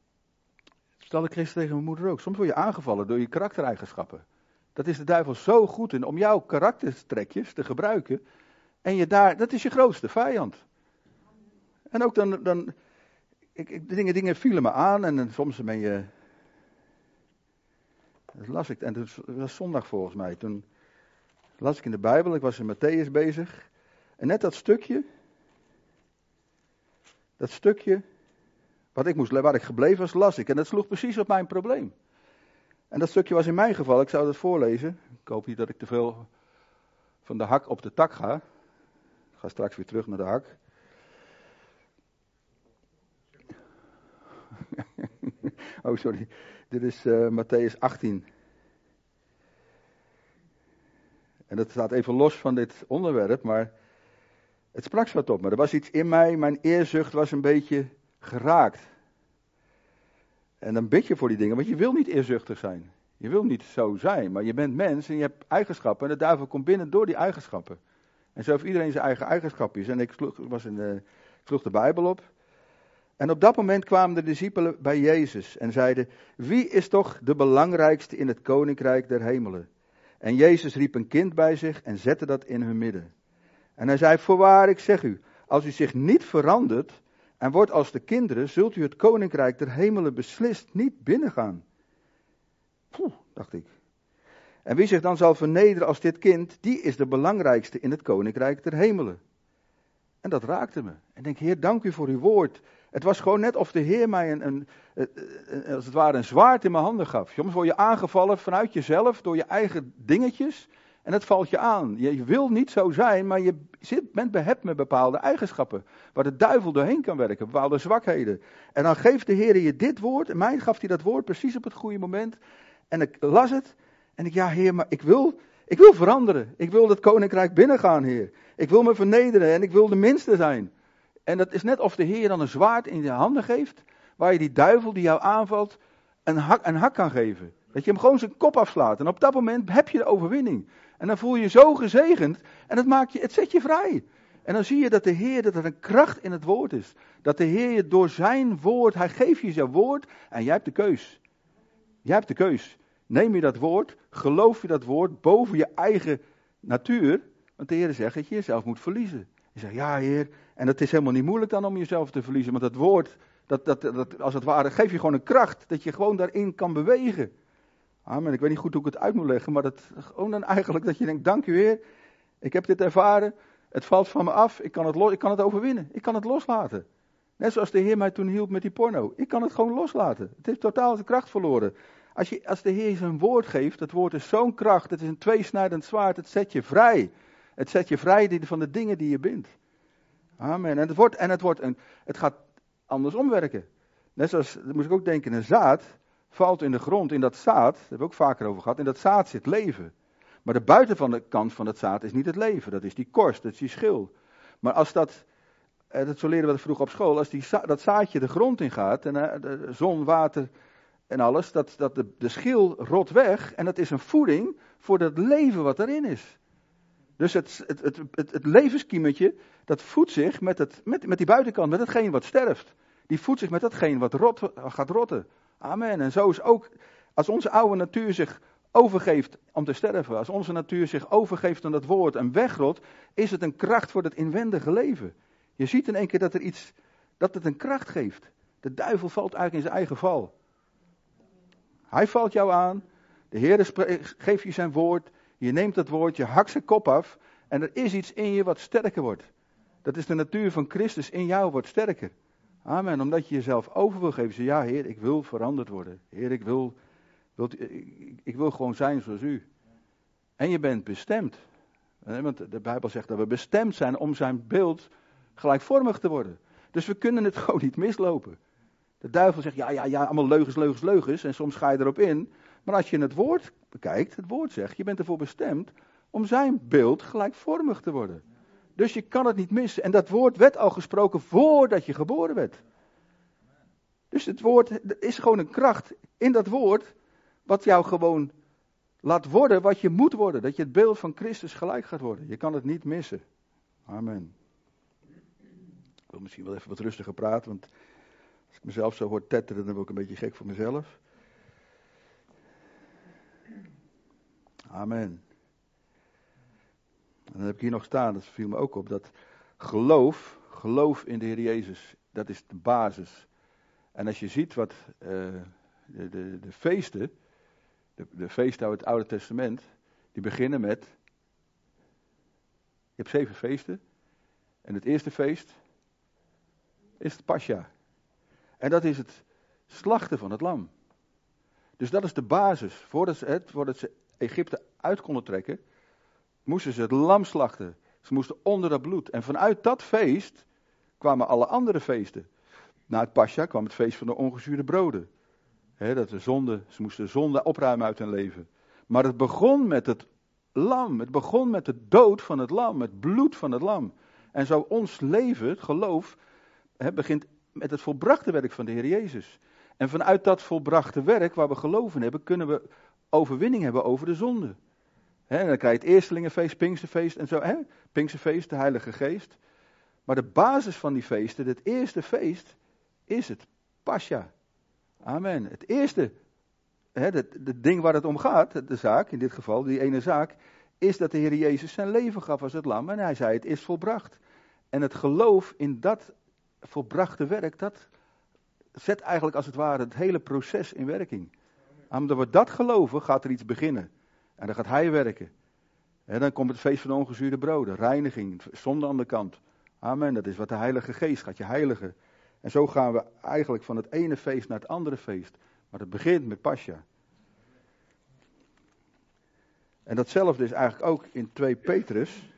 Stel ik gisteren tegen mijn moeder ook. Soms word je aangevallen door je karaktereigenschappen. Dat is de duivel zo goed in om jouw karaktertrekjes te gebruiken. En je daar, dat is je grootste vijand. En ook dan, dan ik, ik, dingen, dingen vielen me aan en, en soms ben je, dat las ik, en dat was zondag volgens mij. Toen las ik in de Bijbel, ik was in Matthäus bezig. En net dat stukje, dat stukje, wat ik moest, waar ik gebleven was, las ik. En dat sloeg precies op mijn probleem. En dat stukje was in mijn geval, ik zou dat voorlezen. Ik hoop niet dat ik te veel van de hak op de tak ga. Ik ga straks weer terug naar de hak. Oh, sorry. Dit is uh, Matthäus achttien. En dat staat even los van dit onderwerp, maar het sprak wat op me. Er was iets in mij, mijn eerzucht was een beetje geraakt. En dan bid je voor die dingen, want je wil niet eerzuchtig zijn. Je wil niet zo zijn, maar je bent mens en je hebt eigenschappen. En de duivel komt binnen door die eigenschappen. En zo heeft iedereen zijn eigen eigenschapjes. En ik sloeg, was in de, ik sloeg de Bijbel op. En op dat moment kwamen de discipelen bij Jezus en zeiden, wie is toch de belangrijkste in het koninkrijk der hemelen? En Jezus riep een kind bij zich en zette dat in hun midden. En hij zei, voorwaar ik zeg u, als u zich niet verandert en wordt als de kinderen, zult u het koninkrijk der hemelen beslist niet binnengaan. Poeh, dacht ik. En wie zich dan zal vernederen als dit kind, die is de belangrijkste in het koninkrijk der hemelen. En dat raakte me. En ik denk, Heer, dank u voor uw woord. Het was gewoon net of de Heer mij een, een, een, als het ware een zwaard in mijn handen gaf. Soms word je aangevallen vanuit jezelf, door je eigen dingetjes. En het valt je aan. Je wil niet zo zijn, maar je zit, bent behept met bepaalde eigenschappen. Waar de duivel doorheen kan werken, bepaalde zwakheden. En dan geeft de Heer je dit woord. En mij gaf hij dat woord precies op het goede moment. En ik las het. En ik, ja Heer, maar ik wil, ik wil veranderen. Ik wil het koninkrijk binnengaan, Heer. Ik wil me vernederen en ik wil de minste zijn. En dat is net of de Heer dan een zwaard in je handen geeft. Waar je die duivel die jou aanvalt een hak, een hak kan geven. Dat je hem gewoon zijn kop afslaat. En op dat moment heb je de overwinning. En dan voel je je zo gezegend en het, maakt je, het zet je vrij. En dan zie je dat de Heer, dat er een kracht in het woord is. Dat de Heer je door zijn woord, hij geeft je zijn woord en jij hebt de keus. Jij hebt de keus. Neem je dat woord, geloof je dat woord boven je eigen natuur. Want de Heer zegt dat je jezelf moet verliezen. Je zegt, ja Heer, en het is helemaal niet moeilijk dan om jezelf te verliezen. Want dat woord, dat, dat, dat, als het ware, geeft je gewoon een kracht. Dat je gewoon daarin kan bewegen. Amen. Ik weet niet goed hoe ik het uit moet leggen. Maar dat gewoon dan eigenlijk dat je denkt, dank u Heer. Ik heb dit ervaren. Het valt van me af. Ik kan het, los, ik kan het overwinnen. Ik kan het loslaten. Net zoals de Heer mij toen hielp met die porno. Ik kan het gewoon loslaten. Het heeft totaal de kracht verloren. Als, je, als de Heer zijn woord geeft, dat woord is zo'n kracht. Het is een tweesnijdend zwaard. Het zet je vrij. Het zet je vrij van de dingen die je bindt. Amen. En het, wordt, en het, wordt een, het gaat andersom werken. Net zoals, dat moest ik ook denken, een zaad valt in de grond. In dat zaad, daar hebben we ook vaker over gehad, in dat zaad zit leven. Maar de buitenkant van het zaad is niet het leven. Dat is die korst, dat is die schil. Maar als dat, dat zo leren we vroeger op school, als die, dat zaadje de grond in gaat, en de zon, water en alles, dat, dat de, de schil rot weg. En dat is een voeding voor dat leven wat erin is. Dus het, het, het, het, het levenskiemetje, dat voedt zich met, het, met, met die buitenkant, met hetgeen wat sterft. Die voedt zich met datgene wat rot, gaat rotten. Amen. En zo is ook, als onze oude natuur zich overgeeft om te sterven, als onze natuur zich overgeeft aan dat woord en wegrot, is het een kracht voor het inwendige leven. Je ziet in één keer dat er iets, dat het een kracht geeft. De duivel valt eigenlijk in zijn eigen val. Hij valt jou aan, de Heer geeft je zijn woord, je neemt dat woord, je hakt zijn kop af en er is iets in je wat sterker wordt. Dat is de natuur van Christus in jou wordt sterker. Amen, omdat je jezelf over wil geven. Zeg, ja Heer, ik wil veranderd worden. Heer, ik wil, wil, ik, ik wil gewoon zijn zoals u. En je bent bestemd. Want de Bijbel zegt dat we bestemd zijn om zijn beeld gelijkvormig te worden. Dus we kunnen het gewoon niet mislopen. De duivel zegt, ja, ja, ja, allemaal leugens, leugens, leugens. En soms ga je erop in. Maar als je het woord bekijkt, het woord zegt, je bent ervoor bestemd om zijn beeld gelijkvormig te worden. Dus je kan het niet missen. En dat woord werd al gesproken voordat je geboren werd. Dus het woord, er is gewoon een kracht in dat woord, wat jou gewoon laat worden wat je moet worden. Dat je het beeld van Christus gelijk gaat worden. Je kan het niet missen. Amen. Ik wil misschien wel even wat rustiger praten, want als ik mezelf zo hoor tetteren, dan word ik een beetje gek voor mezelf. Amen. En dan heb ik hier nog staan, dat viel me ook op, dat geloof, geloof in de Heer Jezus, dat is de basis. En als je ziet wat uh, de, de, de feesten, de, de feesten uit het Oude Testament, die beginnen met, je hebt zeven feesten, en het eerste feest is het Pascha. En dat is het slachten van het lam. Dus dat is de basis. Voordat ze, het, voordat ze Egypte uit konden trekken, moesten ze het lam slachten. Ze moesten onder dat bloed. En vanuit dat feest kwamen alle andere feesten. Na het Pascha kwam het feest van de ongezuurde broden. He, dat de zonde, ze moesten de zonde opruimen uit hun leven. Maar het begon met het lam. Het begon met de dood van het lam. Het bloed van het lam. En zo ons leven, het geloof, he, begint met het volbrachte werk van de Heer Jezus. En vanuit dat volbrachte werk waar we geloof in hebben, kunnen we overwinning hebben over de zonde. He, en dan krijg je het Eerstelingenfeest, Pinksterfeest en zo. He, Pinksterfeest, de Heilige Geest. Maar de basis van die feesten, het eerste feest, is het Pascha. Amen. Het eerste, het, het ding waar het om gaat, de zaak, in dit geval, die ene zaak, is dat de Heer Jezus zijn leven gaf als het lam. En hij zei, het is volbracht. En het geloof in dat volbrachte werk, dat zet eigenlijk als het ware het hele proces in werking. Omdat we dat geloven, gaat er iets beginnen. En dan gaat hij werken. En dan komt het feest van de ongezuurde broden, reiniging, zonde aan de kant. Amen, dat is wat de Heilige Geest gaat je heiligen. En zo gaan we eigenlijk van het ene feest naar het andere feest. Maar het begint met Pascha. En datzelfde is eigenlijk ook in twee Petrus.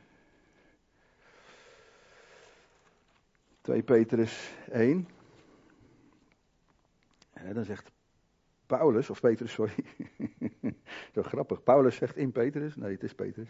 twee Petrus één. En dan zegt Paulus, of Petrus, sorry. Zo grappig. Paulus zegt in Petrus. Nee, het is Petrus.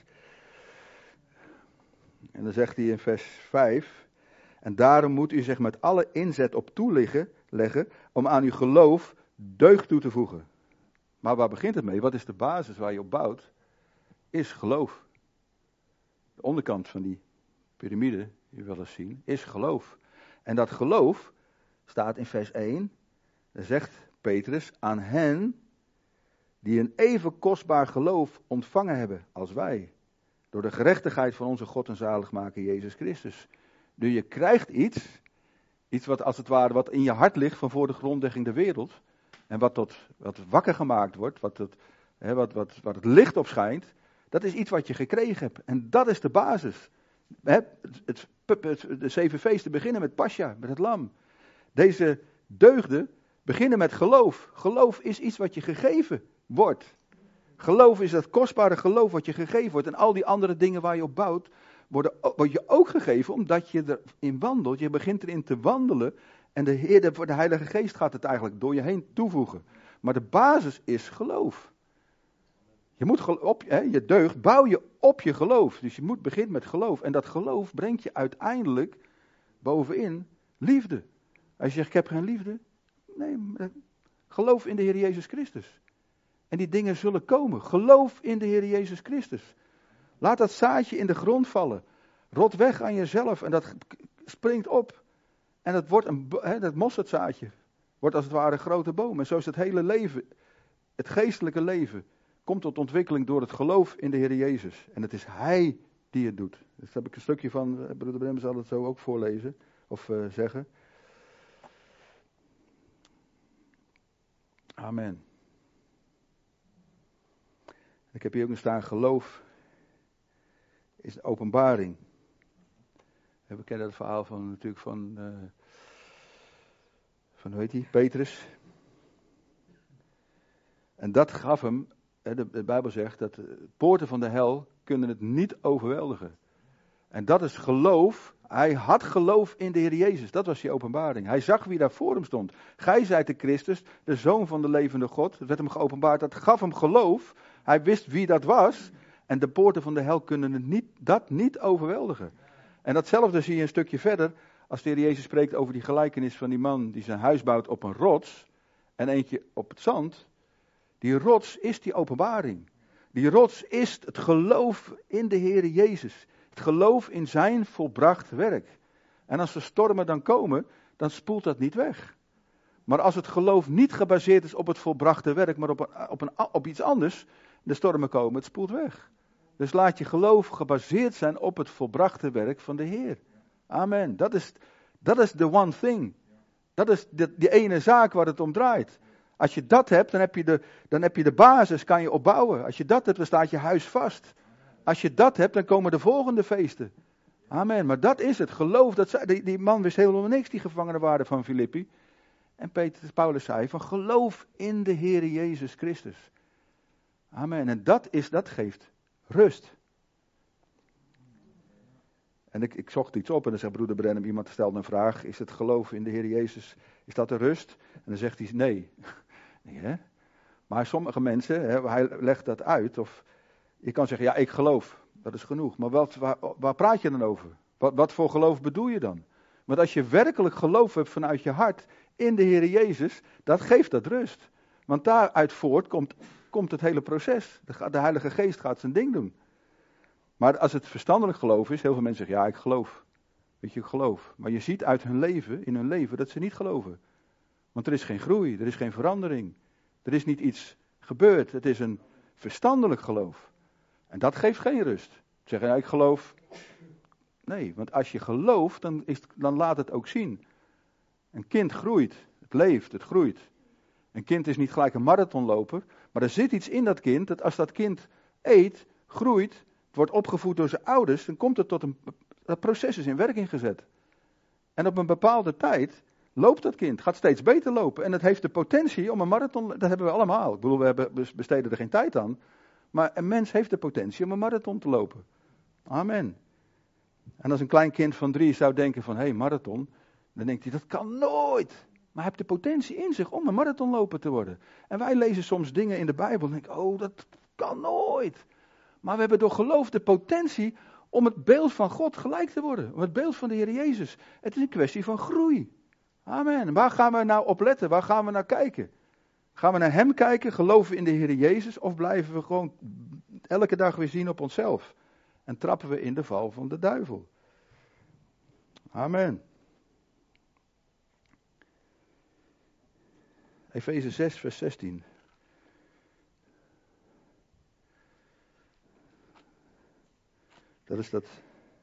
En dan zegt hij in vers vijf. En daarom moet u zich met alle inzet op toeleggen leggen om aan uw geloof deugd toe te voegen. Maar waar begint het mee? Wat is de basis waar je op bouwt? is geloof. De onderkant van die piramide, die we wel eens zien, is geloof. En dat geloof staat in vers één, daar zegt Petrus, aan hen die een even kostbaar geloof ontvangen hebben als wij. Door de gerechtigheid van onze God en zaligmaker Jezus Christus. Dus je krijgt iets, iets wat als het ware wat in je hart ligt van voor de grondlegging der wereld. En wat tot wat wakker gemaakt wordt, wat het, hè, wat, wat, wat het licht op schijnt. Dat is iets wat je gekregen hebt. En dat is de basis. Hè, het, het, het, de zeven feesten beginnen met Pascha, met het lam. Deze deugden beginnen met geloof. Geloof is iets wat je gegeven wordt. Geloof is dat kostbare geloof wat je gegeven wordt. En al die andere dingen waar je op bouwt, worden, word je ook gegeven omdat je erin wandelt. Je begint erin te wandelen. En de Heer, de, de Heilige Geest gaat het eigenlijk door je heen toevoegen. Maar de basis is geloof. Je moet op, hè, je deugd bouw je op je geloof. Dus je moet beginnen met geloof. En dat geloof brengt je uiteindelijk bovenin liefde. Als je zegt, ik heb geen liefde. Nee, geloof in de Heer Jezus Christus. En die dingen zullen komen. Geloof in de Heer Jezus Christus. Laat dat zaadje in de grond vallen. Rot weg aan jezelf en dat springt op. En dat wordt een, hè, dat mosterdzaadje wordt als het ware een grote boom. En zo is het hele leven, het geestelijke leven, komt tot ontwikkeling door het geloof in de Heer Jezus. En het is Hij die het doet. Dus daar heb ik een stukje van, broeder Brem zal het zo ook voorlezen of uh, zeggen. Amen. Ik heb hier ook staan, geloof is een openbaring. We kennen het verhaal van natuurlijk van, uh, van hoe heet die, Petrus. En dat gaf hem, de, de Bijbel zegt dat de poorten van de hel kunnen het niet overweldigen. En dat is geloof. Hij had geloof in de Heer Jezus. Dat was die openbaring. Hij zag wie daar voor hem stond. Gij zijt de Christus, de Zoon van de levende God. Het werd hem geopenbaard. Dat gaf hem geloof. Hij wist wie dat was. En de poorten van de hel kunnen het niet, dat niet overweldigen. En datzelfde zie je een stukje verder. Als de Heer Jezus spreekt over die gelijkenis van die man die zijn huis bouwt op een rots. En eentje op het zand. Die rots is die openbaring. Die rots is het geloof in de Heer Jezus. Het geloof in zijn volbracht werk. En als er stormen dan komen, dan spoelt dat niet weg. Maar als het geloof niet gebaseerd is op het volbrachte werk, maar op, een, op, een, op iets anders, de stormen komen, het spoelt weg. Dus laat je geloof gebaseerd zijn op het volbrachte werk van de Heer. Amen. Dat is, dat is the one thing. Dat is de, die ene zaak waar het om draait. Als je dat hebt, dan heb je, de, dan heb je de basis, kan je opbouwen. Als je dat hebt, dan staat je huis vast. Als je dat hebt, dan komen de volgende feesten. Amen. Maar dat is het. Geloof, dat zei, die, die man wist helemaal niks, die gevangenen waren van Filippi. En Petrus, Paulus zei van geloof in de Heer Jezus Christus. Amen. En dat, is, dat geeft rust. En ik, ik zocht iets op en dan zegt broeder Brenham, iemand stelde een vraag. Is het geloof in de Heer Jezus, is dat de rust? En dan zegt hij nee. nee hè? Maar sommige mensen, hè, hij legt dat uit. Of je kan zeggen, ja ik geloof, dat is genoeg. Maar wat, waar, waar praat je dan over? Wat, wat voor geloof bedoel je dan? Want als je werkelijk geloof hebt vanuit je hart in de Heer Jezus, dat geeft dat rust. Want daaruit voort komt, komt het hele proces. De, de Heilige Geest gaat zijn ding doen. Maar als het verstandelijk geloof is, heel veel mensen zeggen, ja ik geloof. Weet je, ik geloof. Maar je ziet uit hun leven, in hun leven, dat ze niet geloven. Want er is geen groei, er is geen verandering. Er is niet iets gebeurd. Het is een verstandelijk geloof. En dat geeft geen rust. Zeggen, ja ik geloof. Nee, want als je gelooft, dan, is, dan laat het ook zien. Een kind groeit, het leeft, het groeit. Een kind is niet gelijk een marathonloper, maar er zit iets in dat kind, dat als dat kind eet, groeit, het wordt opgevoed door zijn ouders, dan komt het tot een, dat proces is in werking gezet. En op een bepaalde tijd loopt dat kind, gaat steeds beter lopen. En het heeft de potentie om een marathon, dat hebben we allemaal. Ik bedoel, we hebben, besteden er geen tijd aan. Maar een mens heeft de potentie om een marathon te lopen. Amen. En als een klein kind van drie zou denken van, hé, hey, marathon, dan denkt hij, dat kan nooit. Maar hij heeft de potentie in zich om een marathonloper te worden. En wij lezen soms dingen in de Bijbel en denken, oh, dat kan nooit. Maar we hebben door geloof de potentie om het beeld van God gelijk te worden. Om het beeld van de Heer Jezus. Het is een kwestie van groei. Amen. Waar gaan we nou op letten? Waar gaan we naar kijken? Gaan we naar Hem kijken, geloven in de Heer Jezus? Of blijven we gewoon elke dag weer zien op onszelf. En trappen we in de val van de duivel. Amen. Efeze zes, vers zestien. Dat is dat,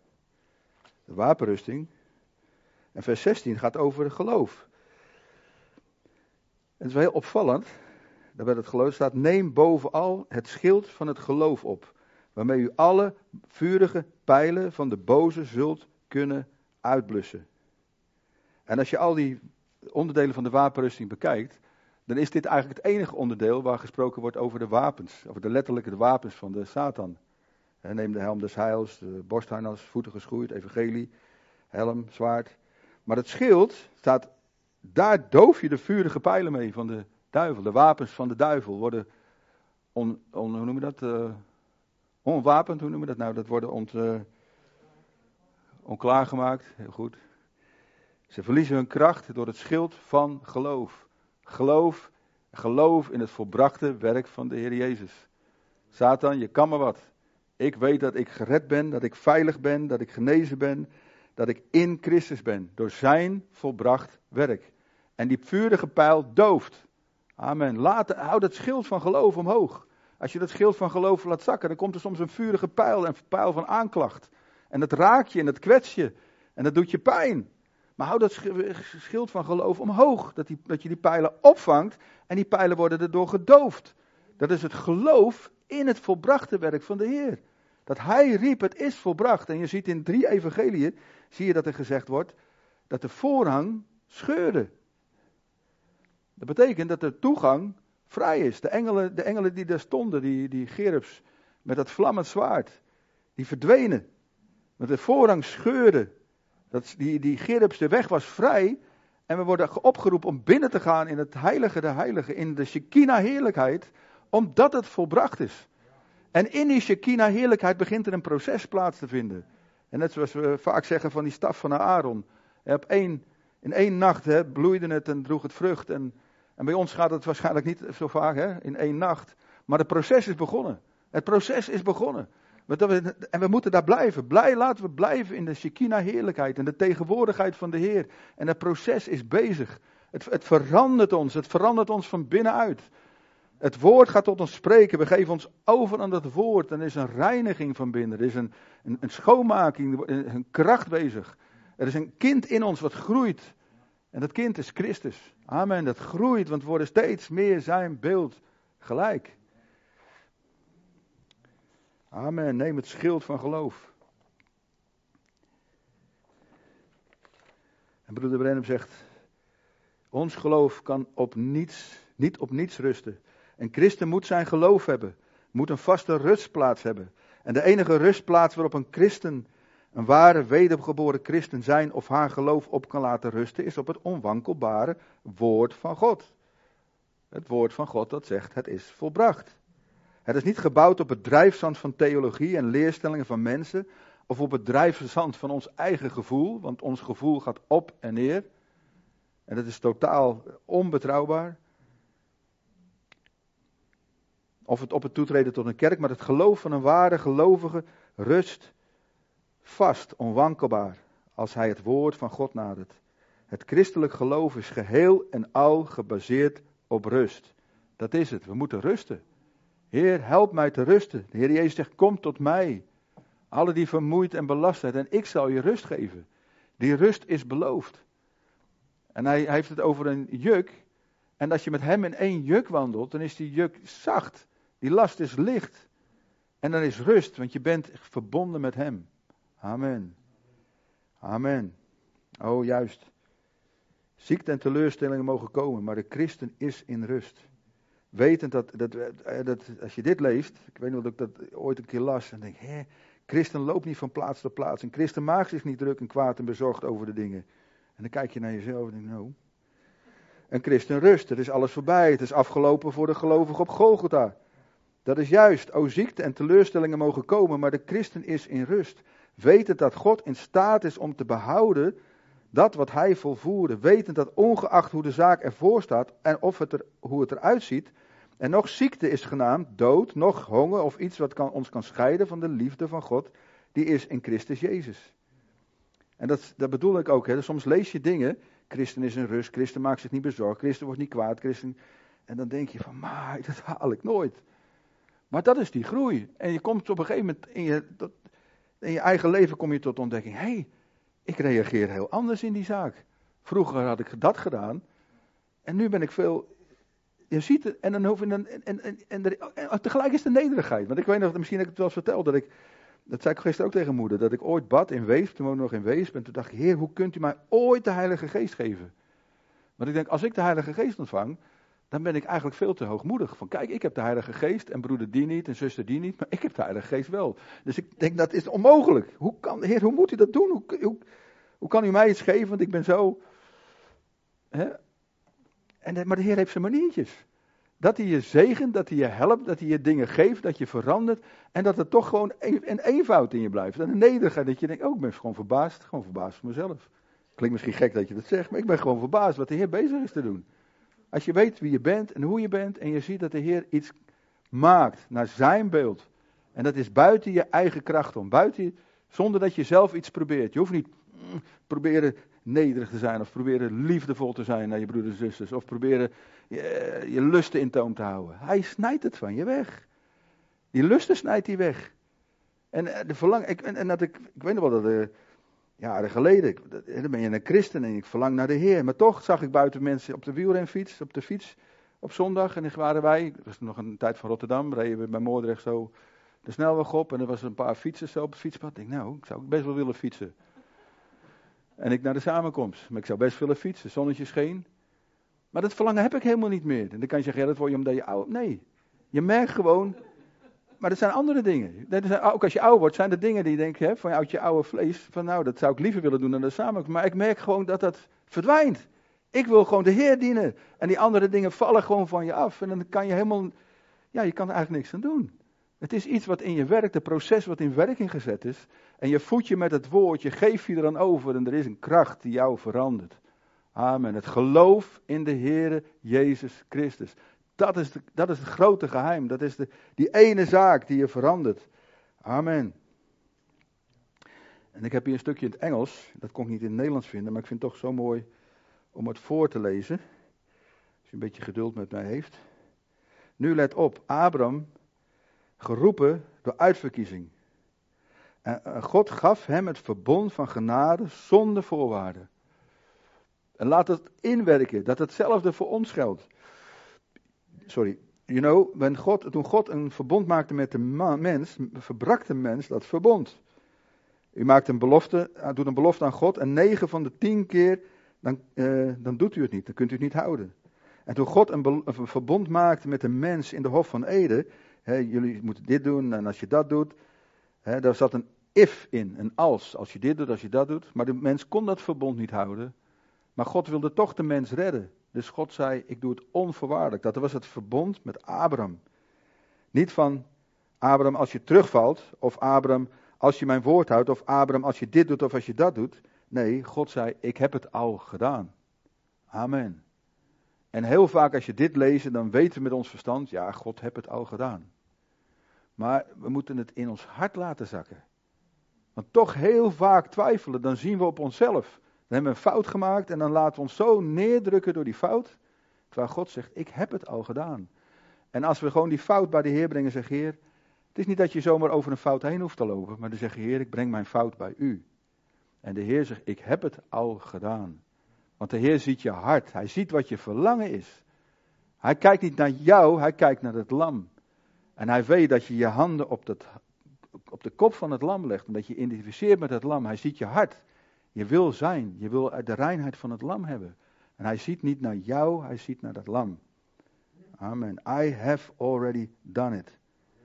de wapenrusting. En vers zestien gaat over het geloof. En het is wel heel opvallend. Daar bij het geloof staat, neem bovenal het schild van het geloof op. Waarmee u alle vurige pijlen van de boze zult kunnen uitblussen. En als je al die onderdelen van de wapenrusting bekijkt, dan is dit eigenlijk het enige onderdeel waar gesproken wordt over de wapens. Over de letterlijke de wapens van de Satan. Neem de helm des heils, de borstharnas, voeten geschoeid, evangelie, helm, zwaard. Maar het schild staat, daar doof je de vurige pijlen mee van de duivel. De wapens van de duivel worden, on, on, hoe noem je dat, uh, onwapend, hoe noem je dat nou? Dat worden ont, uh, onklaargemaakt, heel goed. Ze verliezen hun kracht door het schild van geloof. Geloof, geloof in het volbrachte werk van de Heer Jezus. Satan, je kan maar wat. Ik weet dat ik gered ben, dat ik veilig ben, dat ik genezen ben, dat ik in Christus ben. Door zijn volbracht werk. En die vurige pijl dooft. Amen. Laat, houd het schild van geloof omhoog. Als je dat schild van geloof laat zakken, dan komt er soms een vurige pijl, een pijl van aanklacht. En dat raakt je en dat kwets je. En dat doet je pijn. Maar hou dat schild van geloof omhoog. Dat, die, dat je die pijlen opvangt en die pijlen worden erdoor gedoofd. Dat is het geloof in het volbrachte werk van de Heer. Dat hij riep, het is volbracht. En je ziet in drie evangeliën, zie je dat er gezegd wordt, dat de voorhang scheurde. Dat betekent dat de toegang vrij is. De engelen, de engelen die daar stonden, die, die gerubs, met dat vlammend zwaard, die verdwenen. Met de voorhang scheurde. Dat, die, die gerubs, de weg was vrij. En we worden opgeroepen om binnen te gaan in het heilige der heiligen, in de Shekinah heerlijkheid, omdat het volbracht is. En in die Shekinah heerlijkheid begint er een proces plaats te vinden. En net zoals we vaak zeggen van die staf van Aaron. Op één, in één nacht hè, bloeide het en droeg het vrucht. En, en bij ons gaat het waarschijnlijk niet zo vaak hè, in één nacht. Maar het proces is begonnen. Het proces is begonnen. En we moeten daar blijven. Blij, laten we blijven in de Shekinah heerlijkheid en de tegenwoordigheid van de Heer. En het proces is bezig. Het, het verandert ons. Het verandert ons van binnenuit. Het woord gaat tot ons spreken. We geven ons over aan dat woord. En er is een reiniging van binnen. Er is een, een, een schoonmaking. Een, een kracht bezig. Er is een kind in ons wat groeit. En dat kind is Christus. Amen. Dat groeit. Want we worden steeds meer zijn beeld gelijk. Amen. Neem het schild van geloof. En broeder Branham zegt, ons geloof kan op niets, niet op niets rusten. Een christen moet zijn geloof hebben. Moet een vaste rustplaats hebben. En de enige rustplaats waarop een christen, een ware wedergeboren christen zijn of haar geloof op kan laten rusten, is op het onwankelbare woord van God. Het woord van God dat zegt, het is volbracht. Het is niet gebouwd op het drijfzand van theologie en leerstellingen van mensen, of op het drijfzand van ons eigen gevoel, want ons gevoel gaat op en neer. En dat is totaal onbetrouwbaar. Of het op het toetreden tot een kerk, maar het geloof van een ware gelovige rust vast, onwankelbaar, als hij het woord van God nadert. Het christelijk geloof is geheel en al gebaseerd op rust. Dat is het, we moeten rusten. Heer, help mij te rusten. De Heer Jezus zegt, kom tot mij. Alle die vermoeid en belast zijn, en ik zal je rust geven. Die rust is beloofd. En hij, hij heeft het over een juk. En als je met hem in één juk wandelt, dan is die juk zacht. Die last is licht. En dan is rust, want je bent verbonden met hem. Amen. Amen. Oh, juist. Ziekte en teleurstellingen mogen komen, maar de christen is in rust. Wetend dat, dat, dat als je dit leest, ik weet nog dat ik dat ooit een keer las, en denk, hè, christen loopt niet van plaats tot plaats. Een christen maakt zich niet druk en kwaad en bezorgd over de dingen. En dan kijk je naar jezelf en denk, nou, een christen rust, het is alles voorbij, het is afgelopen voor de gelovigen op Golgotha. Dat is juist, o ziekte en teleurstellingen mogen komen, maar de christen is in rust. Wetend dat God in staat is om te behouden dat wat hij volvoerde. Wetend dat ongeacht hoe de zaak ervoor staat en of het er, hoe het eruit ziet, En nog ziekte is genaamd dood, nog honger of iets wat kan, ons kan scheiden van de liefde van God, die is in Christus Jezus. En dat, dat bedoel ik ook. Hè. Soms lees je dingen, christen is in rust, christen maakt zich niet bezorgd, christen wordt niet kwaad, christen... En dan denk je van, maar dat haal ik nooit. Maar dat is die groei. En je komt op een gegeven moment in je, tot, in je eigen leven kom je tot ontdekking. Hé, hey, ik reageer heel anders in die zaak. Vroeger had ik dat gedaan. En nu ben ik veel... Je ziet het, en dan hoef je... En, en, en, en, en tegelijk is de nederigheid. Want ik weet nog, misschien heb ik het wel eens verteld, dat ik... Dat zei ik gisteren ook tegen moeder, dat ik ooit bad in Weesp, toen woonde ik nog in Weesp. En toen dacht ik, Heer, hoe kunt u mij ooit de Heilige Geest geven? Want ik denk, als ik de Heilige Geest ontvang, dan ben ik eigenlijk veel te hoogmoedig. Van kijk, ik heb de Heilige Geest en broeder die niet en zuster die niet, maar ik heb de Heilige Geest wel. Dus ik denk, dat is onmogelijk. Hoe kan, Heer, hoe moet u dat doen? Hoe, hoe, hoe kan u mij iets geven, want ik ben zo... Hè? En, maar de Heer heeft zijn maniertjes. Dat hij je zegent, dat hij je helpt, dat hij je dingen geeft, dat je verandert. En dat er toch gewoon een, een eenvoud in je blijft. En een nederigheid, dat je denkt, oh, ik ben gewoon verbaasd. Gewoon verbaasd van mezelf. Klinkt misschien gek dat je dat zegt, maar ik ben gewoon verbaasd wat de Heer bezig is te doen. Als je weet wie je bent en hoe je bent en je ziet dat de Heer iets maakt naar zijn beeld. En dat is buiten je eigen kracht om. Buiten je, zonder dat je zelf iets probeert. Je hoeft niet mm, proberen nederig te zijn of proberen liefdevol te zijn naar je broeders en zusters. Of proberen je, je lusten in toom te houden. Hij snijdt het van je weg. Die lusten snijdt hij weg. En de verlang, ik, en, en dat ik, ik weet nog wel dat er jaren geleden, ik, dan ben je een christen en ik verlang naar de Heer. Maar toch zag ik buiten mensen op de wielrenfiets, op de fiets, op zondag. En dan waren wij, dat was nog een tijd van Rotterdam, reden we bij Moordrecht zo de snelweg op. En er was een paar fietsers zo op het fietspad. Ik denk, nou, ik zou best wel willen fietsen. En ik naar de samenkomst. Maar ik zou best willen fietsen, zonnetje scheen. Maar dat verlangen heb ik helemaal niet meer. En dan kan je zeggen, ja, dat word je omdat je oud... Nee, je merkt gewoon... Maar dat zijn andere dingen. Dat zijn, ook als je oud wordt, zijn er dingen die je denkt, hè, van uit je oude vlees, van nou, dat zou ik liever willen doen dan de samenkomst. Maar ik merk gewoon dat dat verdwijnt. Ik wil gewoon de Heer dienen. En die andere dingen vallen gewoon van je af. En dan kan je helemaal, ja, je kan er eigenlijk niks aan doen. Het is iets wat in je werkt, het proces wat in werking gezet is. En je voedt je met het woord, je geeft je er dan over en er is een kracht die jou verandert. Amen. Het geloof in de Heere Jezus Christus. Dat is, de, dat is het grote geheim. Dat is de, die ene zaak die je verandert. Amen. En ik heb hier een stukje in het Engels. Dat kon ik niet in het Nederlands vinden, maar ik vind het toch zo mooi om het voor te lezen. Als je een beetje geduld met mij heeft. Nu let op, Abraham, geroepen door uitverkiezing. En God gaf hem het verbond van genade zonder voorwaarden. En laat het inwerken, dat hetzelfde voor ons geldt. Sorry, you know, when God, toen God een verbond maakte met de man, mens, verbrak de mens dat verbond. U maakt een belofte, doet een belofte aan God en negen van de tien keer, dan, uh, dan doet u het niet, dan kunt u het niet houden. En toen God een, be- een verbond maakte met de mens in de Hof van Eden, hè, jullie moeten dit doen en als je dat doet, hè, daar zat een if in, een als, als je dit doet, als je dat doet. Maar de mens kon dat verbond niet houden, maar God wilde toch de mens redden. Dus God zei, ik doe het onvoorwaardelijk. Dat was het verbond met Abraham. Niet van, Abraham als je terugvalt, of Abraham als je mijn woord houdt, of Abraham als je dit doet of als je dat doet. Nee, God zei, ik heb het al gedaan. Amen. En heel vaak als je dit leest, dan weten we met ons verstand, ja, God heeft het al gedaan. Maar we moeten het in ons hart laten zakken. Want toch heel vaak twijfelen, dan zien we op onszelf. Dan hebben we een fout gemaakt en dan laten we ons zo neerdrukken door die fout. Terwijl God zegt, ik heb het al gedaan. En als we gewoon die fout bij de Heer brengen, zeg Heer, het is niet dat je zomaar over een fout heen hoeft te lopen. Maar dan zeg je, Heer, ik breng mijn fout bij u. En de Heer zegt, ik heb het al gedaan. Want de Heer ziet je hart. Hij ziet wat je verlangen is. Hij kijkt niet naar jou, hij kijkt naar het lam. En hij weet dat je je handen op, dat, op de kop van het lam legt. En dat je identificeert met het lam. Hij ziet je hart. Je wil zijn. Je wil de reinheid van het lam hebben. En hij ziet niet naar jou, hij ziet naar dat lam. Amen. I have already done it.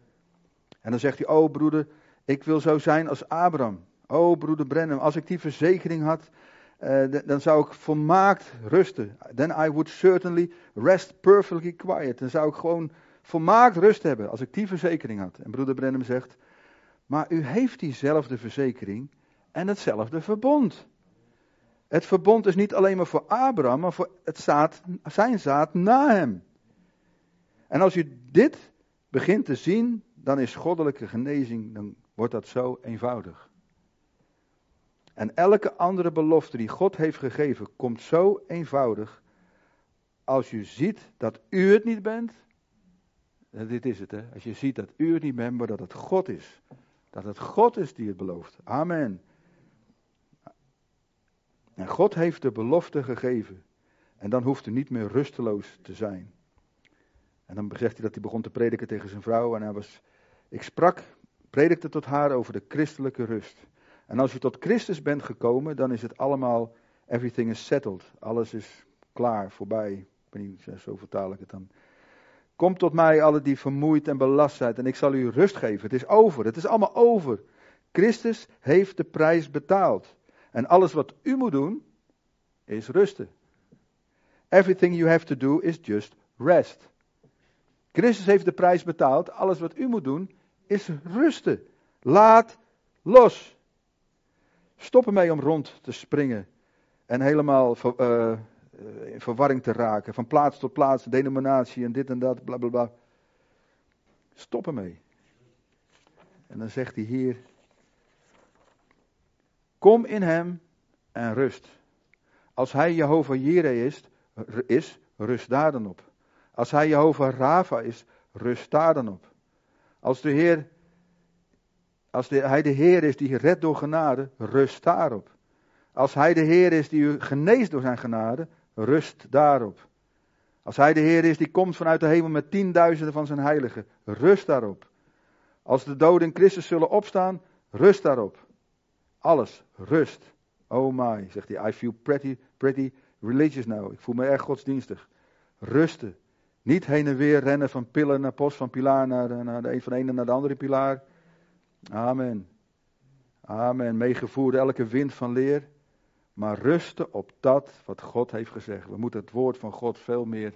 En dan zegt hij, oh broeder, ik wil zo zijn als Abraham. Oh broeder Brenham, als ik die verzekering had, uh, d- dan zou ik volmaakt rusten. Then I would certainly rest perfectly quiet. Dan zou ik gewoon volmaakt rust hebben als ik die verzekering had. En broeder Brenham zegt, maar u heeft diezelfde verzekering en hetzelfde verbond. Het verbond is niet alleen maar voor Abraham, maar voor het zaad, zijn zaad na hem. En als u dit begint te zien, dan is goddelijke genezing, dan wordt dat zo eenvoudig. En elke andere belofte die God heeft gegeven, komt zo eenvoudig als u ziet dat u het niet bent. En dit is het, hè. Als je ziet dat u het niet bent, maar dat het God is. Dat het God is die het belooft. Amen. En God heeft de belofte gegeven. En dan hoeft u niet meer rusteloos te zijn. En dan zegt hij dat hij begon te prediken tegen zijn vrouw. En hij was, ik sprak, predikte tot haar over de christelijke rust. En als u tot Christus bent gekomen, dan is het allemaal, everything is settled. Alles is klaar, voorbij. Ik weet niet, zo vertaal ik het dan. Kom tot mij, alle die vermoeid en belast zijn, en ik zal u rust geven. Het is over, het is allemaal over. Christus heeft de prijs betaald. En alles wat u moet doen, is rusten. Everything you have to do is just rest. Christus heeft de prijs betaald. Alles wat u moet doen, is rusten. Laat los. Stop ermee om rond te springen. En helemaal uh, in verwarring te raken. Van plaats tot plaats, denominatie en dit en dat, bla bla bla. Stop ermee. En dan zegt hij hier. Kom in hem en rust. Als hij Jehovah Jireh is, is, rust daar dan op. Als hij Jehovah Rafa is, rust daar dan op. Als de Heer, als de, hij de Heer is die redt door genade, rust daarop. Als hij de Heer is die u geneest door zijn genade, rust daarop. Als hij de Heer is die komt vanuit de hemel met tienduizenden van zijn heiligen, rust daarop. Als de doden in Christus zullen opstaan, rust daarop. Alles, rust. Oh my, zegt hij, I feel pretty, pretty religious now. Ik voel me erg godsdienstig. Rusten. Niet heen en weer rennen van pillar naar post, van pilaar naar, naar de een van de ene naar de andere pilaar. Amen. Amen. Meegevoerd elke wind van leer. Maar rusten op dat wat God heeft gezegd. We moeten het woord van God veel meer,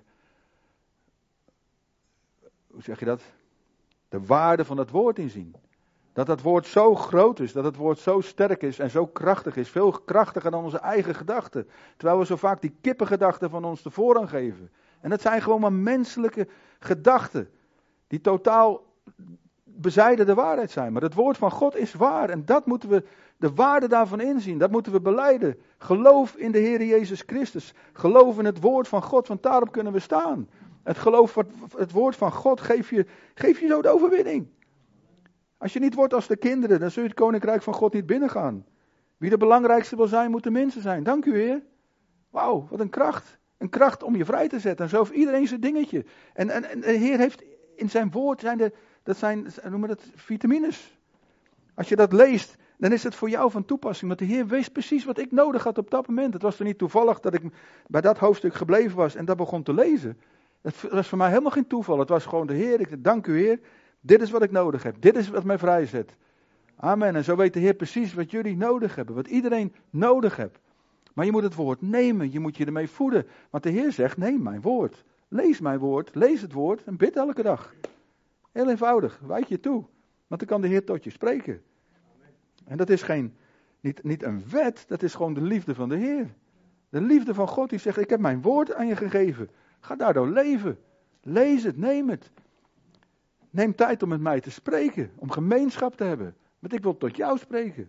hoe zeg je dat? De waarde van het woord inzien. Dat het woord zo groot is, dat het woord zo sterk is en zo krachtig is. Veel krachtiger dan onze eigen gedachten. Terwijl we zo vaak die kippengedachten van ons de voorrang geven. En dat zijn gewoon maar menselijke gedachten. Die totaal bezijden de waarheid zijn. Maar het woord van God is waar. En dat moeten we, de waarde daarvan inzien. Dat moeten we belijden. Geloof in de Heer Jezus Christus. Geloof in het woord van God, want daarop kunnen we staan. Het geloof, het woord van God geeft je, geeft je zo de overwinning. Als je niet wordt als de kinderen, dan zul je het koninkrijk van God niet binnengaan. Wie de belangrijkste wil zijn, moet de minste zijn. Dank u, Heer. Wauw, wat een kracht. Een kracht om je vrij te zetten. En zo heeft iedereen zijn dingetje. En, en, en de Heer heeft in zijn woord, zijn de, dat zijn, noem maar dat, vitamines. Als je dat leest, dan is het voor jou van toepassing. Want de Heer wist precies wat ik nodig had op dat moment. Het was er niet toevallig dat ik bij dat hoofdstuk gebleven was en dat begon te lezen. Dat was voor mij helemaal geen toeval. Het was gewoon de Heer. Ik dank u, Heer. Dit is wat ik nodig heb. Dit is wat mij vrijzet. Amen. En zo weet de Heer precies wat jullie nodig hebben. Wat iedereen nodig heeft. Maar je moet het woord nemen. Je moet je ermee voeden. Want de Heer zegt, neem mijn woord. Lees mijn woord. Lees het woord. En bid elke dag. Heel eenvoudig. Wijd je toe. Want dan kan de Heer tot je spreken. En dat is geen, niet, niet een wet. Dat is gewoon de liefde van de Heer. De liefde van God die zegt, ik heb mijn woord aan je gegeven. Ga daardoor leven. Lees het. Neem het. Neem tijd om met mij te spreken. Om gemeenschap te hebben. Want ik wil tot jou spreken.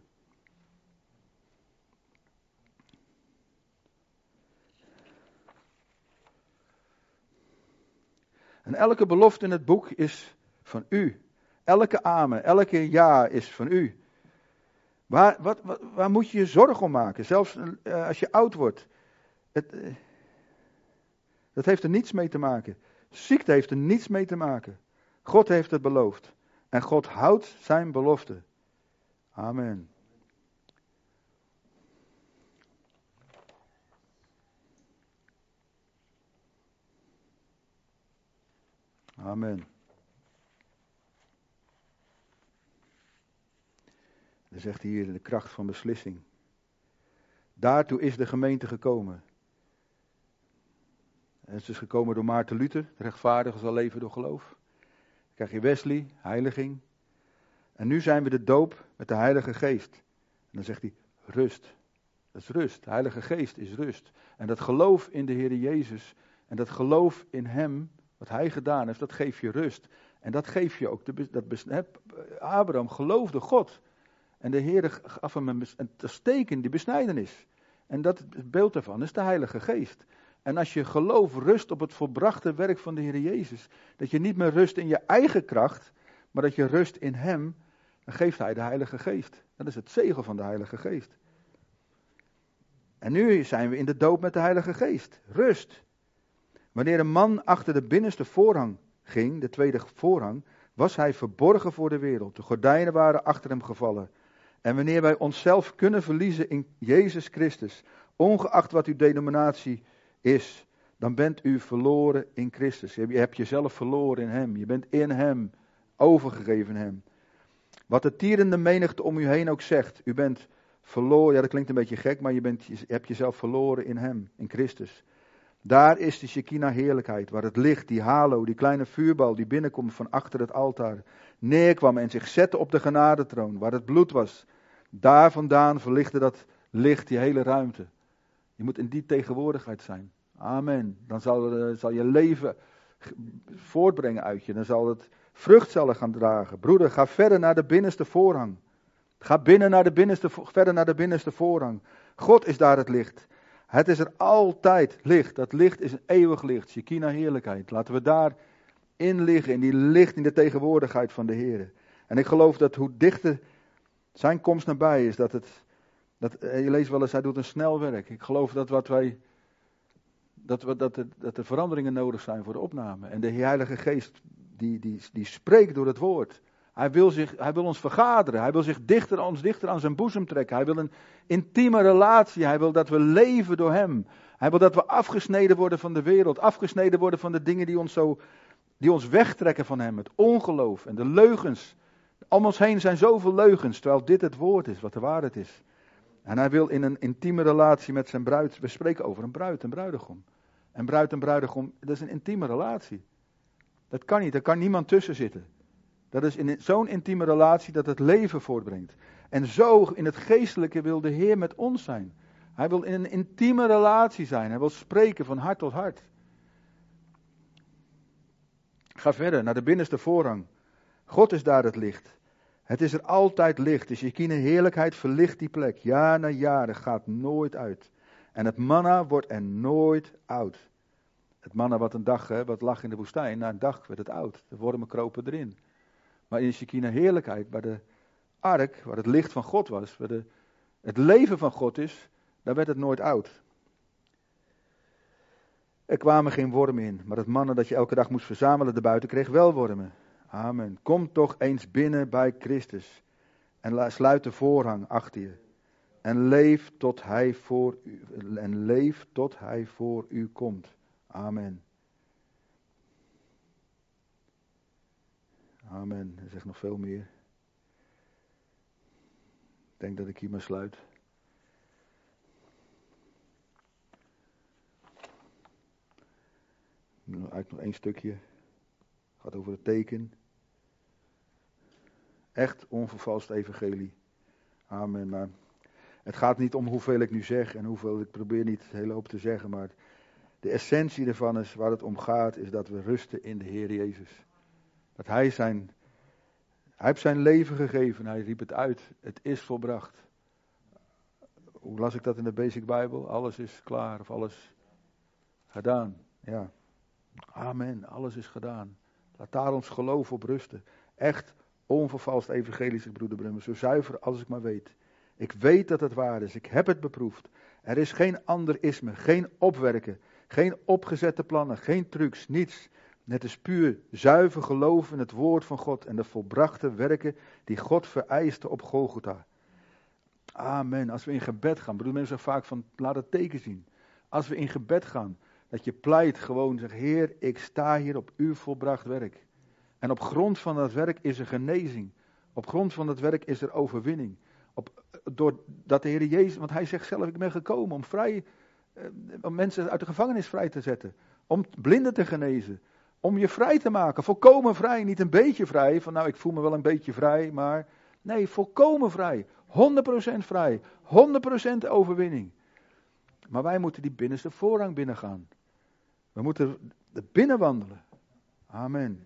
En elke belofte in het boek is van u. Elke amen, elke ja is van u. Waar, wat, wat, waar moet je je zorgen om maken? Zelfs uh, als je oud wordt. Het, uh, dat heeft er niets mee te maken. Ziekte heeft er niets mee te maken. God heeft het beloofd. En God houdt zijn belofte. Amen. Amen. Dan zegt hij hier de kracht van beslissing. Daartoe is de gemeente gekomen. Het is dus gekomen door Maarten Luther, de rechtvaardige zal leven door geloof. Dan krijg je Wesley, heiliging. En nu zijn we de doop met de Heilige Geest. En dan zegt hij, rust. Dat is rust. De Heilige Geest is rust. En dat geloof in de Heer Jezus en dat geloof in Hem Wat hij gedaan heeft, dat geeft je rust. En dat geeft je ook, de, dat, he, Abraham geloofde God. En de Heer gaf hem een, een teken, die besnijdenis. En dat, het beeld daarvan is de Heilige Geest. En als je geloof rust op het volbrachte werk van de Heer Jezus, dat je niet meer rust in je eigen kracht, maar dat je rust in Hem, dan geeft Hij de Heilige Geest. Dat is het zegel van de Heilige Geest. En nu zijn we in de doop met de Heilige Geest. Rust. Wanneer een man achter de binnenste voorhang ging, de tweede voorhang, was hij verborgen voor de wereld. De gordijnen waren achter hem gevallen. En wanneer wij onszelf kunnen verliezen in Jezus Christus, ongeacht wat uw denominatie is, dan bent u verloren in Christus. Je hebt jezelf verloren in Hem. Je bent in Hem, overgegeven in Hem. Wat de tierende menigte om u heen ook zegt, u bent verloren, ja dat klinkt een beetje gek, maar je, bent, je hebt jezelf verloren in Hem, in Christus. Daar is de Shekinah heerlijkheid, waar het licht, die halo, die kleine vuurbal die binnenkomt van achter het altaar, neerkwam en zich zette op de genadetroon, waar het bloed was. Daar vandaan verlichtte dat licht die hele ruimte. Je moet in die tegenwoordigheid zijn. Amen. Dan zal, zal je leven voortbrengen uit je. Dan zal het vruchtcellen gaan dragen. Broeder, ga verder naar de binnenste voorhang. Ga binnen naar de binnenste, verder naar de binnenste voorhang. God is daar het licht. Het is er altijd licht. Dat licht is een eeuwig licht. Shekinah heerlijkheid. Laten we daar in liggen. In die licht, in de tegenwoordigheid van de Heer. En ik geloof dat hoe dichter zijn komst nabij is, dat het... Dat, je leest wel eens, hij doet een snel werk. Ik geloof dat, wat wij, dat, we, dat, er, dat er veranderingen nodig zijn voor de opname. En de Heilige Geest, die, die, die spreekt door het woord. Hij wil, zich, hij wil ons vergaderen. Hij wil zich dichter, ons dichter aan zijn boezem trekken. Hij wil een intieme relatie. Hij wil dat we leven door hem. Hij wil dat we afgesneden worden van de wereld. Afgesneden worden van de dingen die ons, zo, die ons wegtrekken van hem. Het ongeloof en de leugens. Om ons heen zijn zoveel leugens, terwijl dit het woord is, wat de waarheid is. En hij wil in een intieme relatie met zijn bruid. We spreken over een bruid en bruidegom. En bruid en bruidegom, dat is een intieme relatie. Dat kan niet, er kan niemand tussen zitten. Dat is in zo'n intieme relatie dat het leven voortbrengt. En zo in het geestelijke wil de Heer met ons zijn. Hij wil in een intieme relatie zijn. Hij wil spreken van hart tot hart. Ga verder naar de binnenste voorhang. God is daar het licht. Het is er altijd licht. De Shekinah heerlijkheid verlicht die plek. Jaar na jaar, het gaat nooit uit. En het manna wordt er nooit oud. Het manna wat een dag, hè, wat lag in de woestijn, na een dag werd het oud. De wormen kropen erin. Maar in de Shekinah heerlijkheid, waar de ark, waar het licht van God was, waar de, het leven van God is, daar werd het nooit oud. Er kwamen geen wormen in, maar het manna dat je elke dag moest verzamelen daarbuiten kreeg wel wormen. Amen. Kom toch eens binnen bij Christus en sluit de voorhang achter je. En leef tot hij voor u, en leef tot hij voor u komt. Amen. Amen. Er zegt nog veel meer. Ik denk dat ik hier maar sluit. Eigenlijk nog één stukje. Gaat over het teken. Echt onvervalst evangelie. Amen. Maar het gaat niet om hoeveel ik nu zeg en hoeveel ik probeer niet een hele hoop te zeggen. Maar de essentie ervan is, waar het om gaat, is dat we rusten in de Heer Jezus. Dat Hij zijn, Hij heeft zijn leven gegeven. Hij riep het uit. Het is volbracht. Hoe las ik dat in de Basic Bijbel? Alles is klaar of alles gedaan. Ja. Amen. Alles is gedaan. Laat daar ons geloof op rusten. Echt onvervalst evangelisch, broeder Brummer. Zo zuiver als ik maar weet. Ik weet dat het waar is. Ik heb het beproefd. Er is geen ander isme. Geen opwerken. Geen opgezette plannen. Geen trucs. Niets. Het is puur zuiver geloof in het woord van God. En de volbrachte werken die God vereiste op Golgotha. Amen. Als we in gebed gaan. Broeder mensen zeggen vaak van laat het teken zien. Als we in gebed gaan. Dat je pleit gewoon, zeg Heer, ik sta hier op uw volbracht werk. En op grond van dat werk is er genezing. Op grond van dat werk is er overwinning. Op, doordat de Heer Jezus, want hij zegt zelf, ik ben gekomen om vrij, om mensen uit de gevangenis vrij te zetten. Om blinden te genezen. Om je vrij te maken. Volkomen vrij, niet een beetje vrij. Van nou, ik voel me wel een beetje vrij, maar nee, volkomen vrij. honderd procent vrij. honderd procent overwinning. Maar wij moeten die binnenste voorrang binnengaan. We moeten er binnen wandelen. Amen.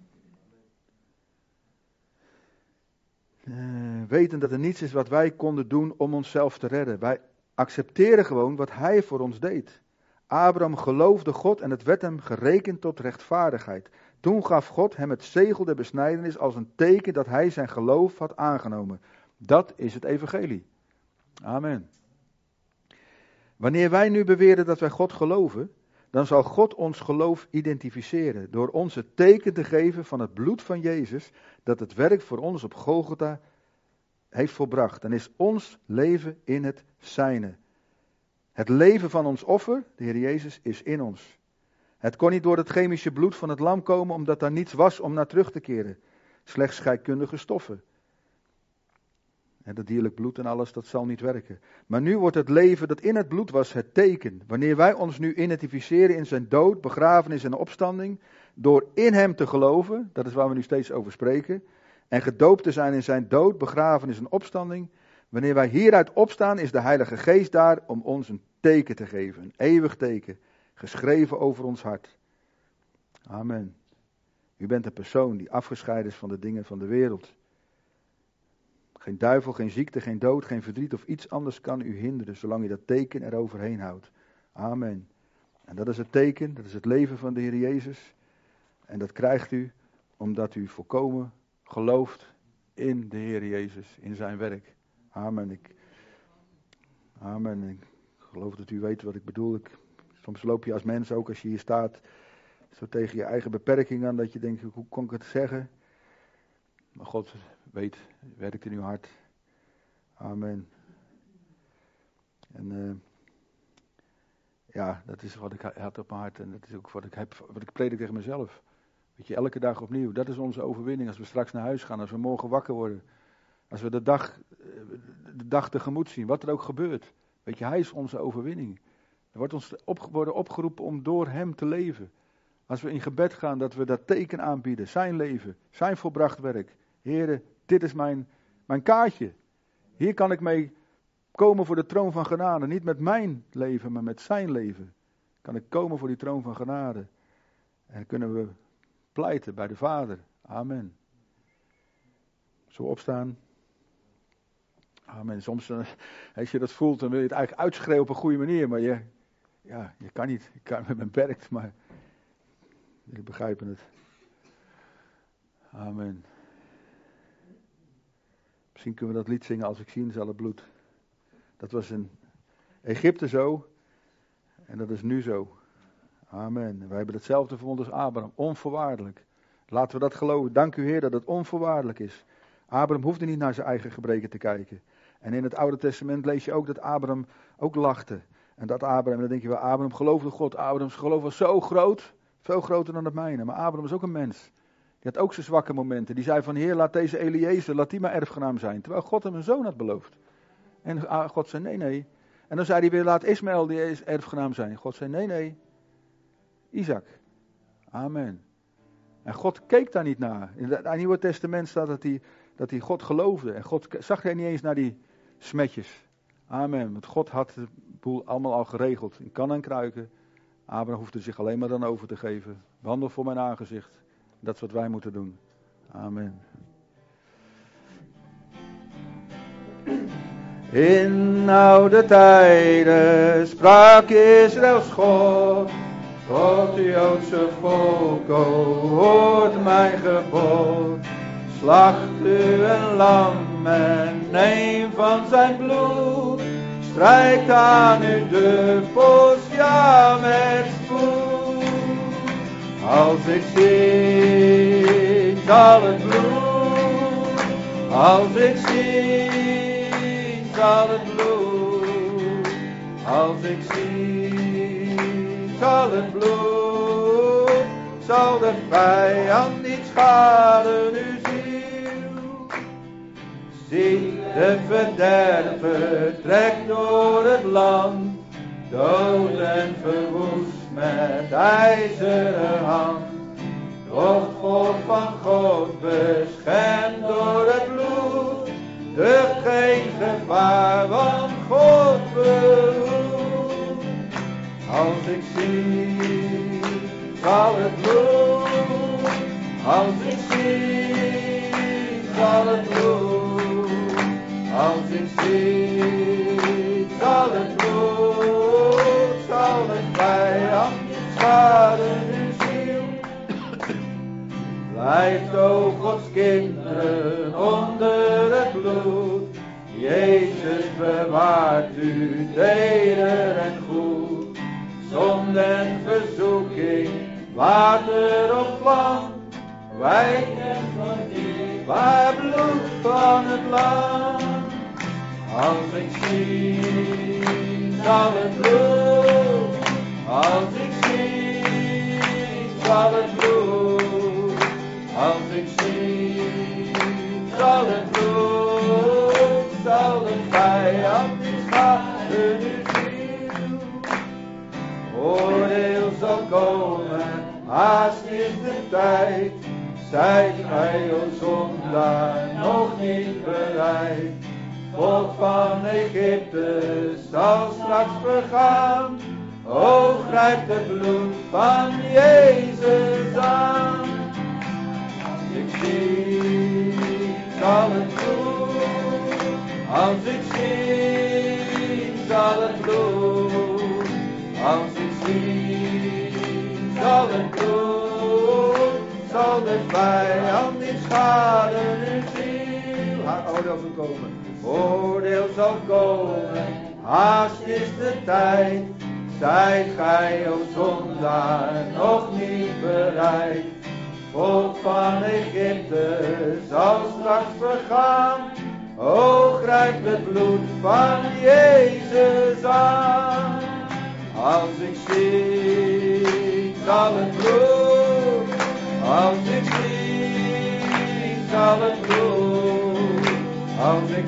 Uh, weten dat er niets is wat wij konden doen om onszelf te redden. Wij accepteren gewoon wat hij voor ons deed. Abraham geloofde God en het werd hem gerekend tot rechtvaardigheid. Toen gaf God hem het zegel der besnijdenis als een teken dat hij zijn geloof had aangenomen. Dat is het evangelie. Amen. Wanneer wij nu beweren dat wij God geloven, dan zal God ons geloof identificeren door ons het teken te geven van het bloed van Jezus dat het werk voor ons op Golgotha heeft volbracht. Dan is ons leven in het zijne. Het leven van ons offer, de Heer Jezus, is in ons. Het kon niet door het chemische bloed van het lam komen, omdat daar niets was om naar terug te keren. Slechts scheikundige stoffen. En dat dierlijk bloed en alles, dat zal niet werken. Maar nu wordt het leven dat in het bloed was het teken. Wanneer wij ons nu identificeren in zijn dood, begrafenis en opstanding, door in hem te geloven, dat is waar we nu steeds over spreken, en gedoopt te zijn in zijn dood, begrafenis en opstanding, wanneer wij hieruit opstaan, is de Heilige Geest daar om ons een teken te geven. Een eeuwig teken, geschreven over ons hart. Amen. U bent een persoon die afgescheiden is van de dingen van de wereld. Geen duivel, geen ziekte, geen dood, geen verdriet of iets anders kan u hinderen, zolang u dat teken eroverheen houdt. Amen. En dat is het teken, dat is het leven van de Heer Jezus. En dat krijgt u omdat u volkomen gelooft in de Heer Jezus, in zijn werk. Amen. Ik, amen. Ik geloof dat u weet wat ik bedoel. Ik, soms loop je als mens ook, als je hier staat, zo tegen je eigen beperking aan, dat je denkt, hoe kon ik het zeggen? Maar God weet, werkt in uw hart. Amen. En uh, ja, dat is wat ik had op mijn hart en dat is ook wat ik heb, wat ik predik tegen mezelf. Weet je, elke dag opnieuw. Dat is onze overwinning als we straks naar huis gaan, als we morgen wakker worden. Als we de dag, de dag tegemoet zien, wat er ook gebeurt. Weet je, hij is onze overwinning. Er wordt ons op, worden opgeroepen om door hem te leven. Als we in gebed gaan, dat we dat teken aanbieden. Zijn leven, zijn volbracht werk. Heere, dit is mijn, mijn kaartje. Hier kan ik mee komen voor de troon van genade. Niet met mijn leven, maar met zijn leven. Kan ik komen voor die troon van genade. En kunnen we pleiten bij de Vader. Amen. Zo opstaan. Amen. Soms, als je dat voelt, dan wil je het eigenlijk uitschreeuwen op een goede manier. Maar je, ja, je kan niet. Ik kan, ben beperkt, maar jullie begrijpen het. Amen. Misschien kunnen we dat lied zingen als ik zie in zal het bloed. Dat was in Egypte zo. En dat is nu zo. Amen. Wij hebben hetzelfde verwond als Abraham. Onvoorwaardelijk. Laten we dat geloven. Dank u Heer dat het onvoorwaardelijk is. Abraham hoefde niet naar zijn eigen gebreken te kijken. En in het Oude Testament lees je ook dat Abraham ook lachte. En dat Abraham, dan denk je wel, Abraham geloofde God. Abrahams geloof was zo groot. Veel groter dan het mijne. Maar Abraham is ook een mens. Die had ook zijn zwakke momenten. Die zei van, Heer, laat deze Eliezer, laat die maar erfgenaam zijn. Terwijl God hem een zoon had beloofd. En God zei, nee, nee. En dan zei hij weer, laat Ismaël die erfgenaam zijn. God zei, nee, nee. Isaac. Amen. En God keek daar niet naar. In het Nieuwe Testament staat dat hij, dat hij God geloofde. En God zag hij niet eens naar die smetjes. Amen. Want God had de boel allemaal al geregeld. In kan en kruiken. Abraham hoefde zich alleen maar dan over te geven. Wandel voor mijn aangezicht. Dat is wat wij moeten doen. Amen. In oude tijden sprak Israëls God. Tot de Joodse volk, o hoort mijn gebod. Slacht u een lam en neem van zijn bloed. Strijkt aan u de pols, ja met spoed. Als ik zie, zal het bloed. Als ik zie, zal het bloed. Als ik zie, zal het bloed. Zal de vijand niet schaden uw ziel. Zie, de verderver trekt door het land. Dood en verwoest met ijzeren hand. Doch volk van God beschermd door het bloed. Ducht geen gevaar, want God behoedt. Als ik zie, zal het bloed. Als ik zie, zal het bloed. Als ik zie, zal het bloed. Zal het vijand schaden uw ziel. Blijft, o Gods kinderen, onder het bloed. Jezus bewaart u teder en goed. Zonde en verzoeking, water of vlam. Wij van die waar bloed van het lam. Als ik zie, zal het bloed. Als ik zie, zal het bloed. Als ik zie, zal het bloed. Zal de vijand niet schaden uw ziel. Oordeel zal komen, haast is de tijd. Zijt gij, o zondaar, nog niet bereid? Volk van Egypte zal straks vergaan. O, grijp het bloed van Jezus aan. Als ik zie, zal het bloed. Als ik zie, zal het bloed. Als ik zie, zal het bloed. Zal de vijand niet schaden uw ziel. Haar oordeel zal komen. Oordeel zal komen. Haast is de tijd. Zijt gij, o zondaar, nog niet bereid? Volk van Egypte zal straks vergaan. O, grijp het bloed van Jezus aan. Als ik zie, zal het bloed. Als ik zie, zal het bloed. Als ik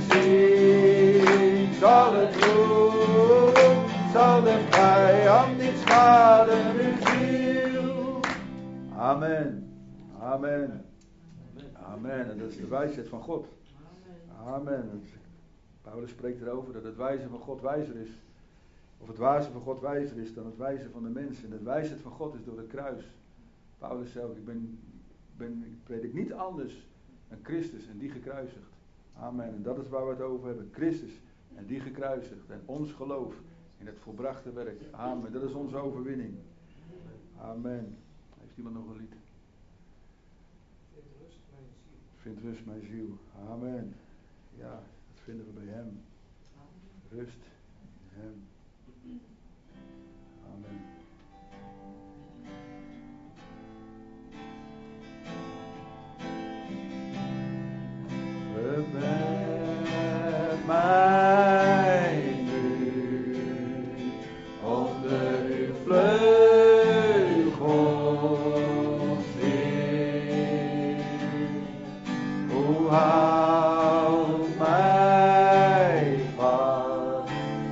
zie, zal het bloed. Zal de vijand niet schaden uw ziel. Amen. Amen. Amen. En dat is de wijsheid van God. Amen. Paulus spreekt erover dat het wijze van God wijzer is. Of het wijze van God wijzer is dan het wijze van de mens. En de wijsheid van God is door het kruis. Paulus zei ook, ik ben, ben, ik predik niet anders dan Christus en die gekruisigd. Amen. En dat is waar we het over hebben. Christus en die gekruisigd. En ons geloof in het volbrachte werk. Amen. Dat is onze overwinning. Amen. Heeft iemand nog een lied? Vind rust mijn ziel. Vind rust mijn ziel. Amen. Ja, dat vinden we bij hem. Rust in hem. Amen. Verwed mij nu onder uw vleugels in. O, houd mij vast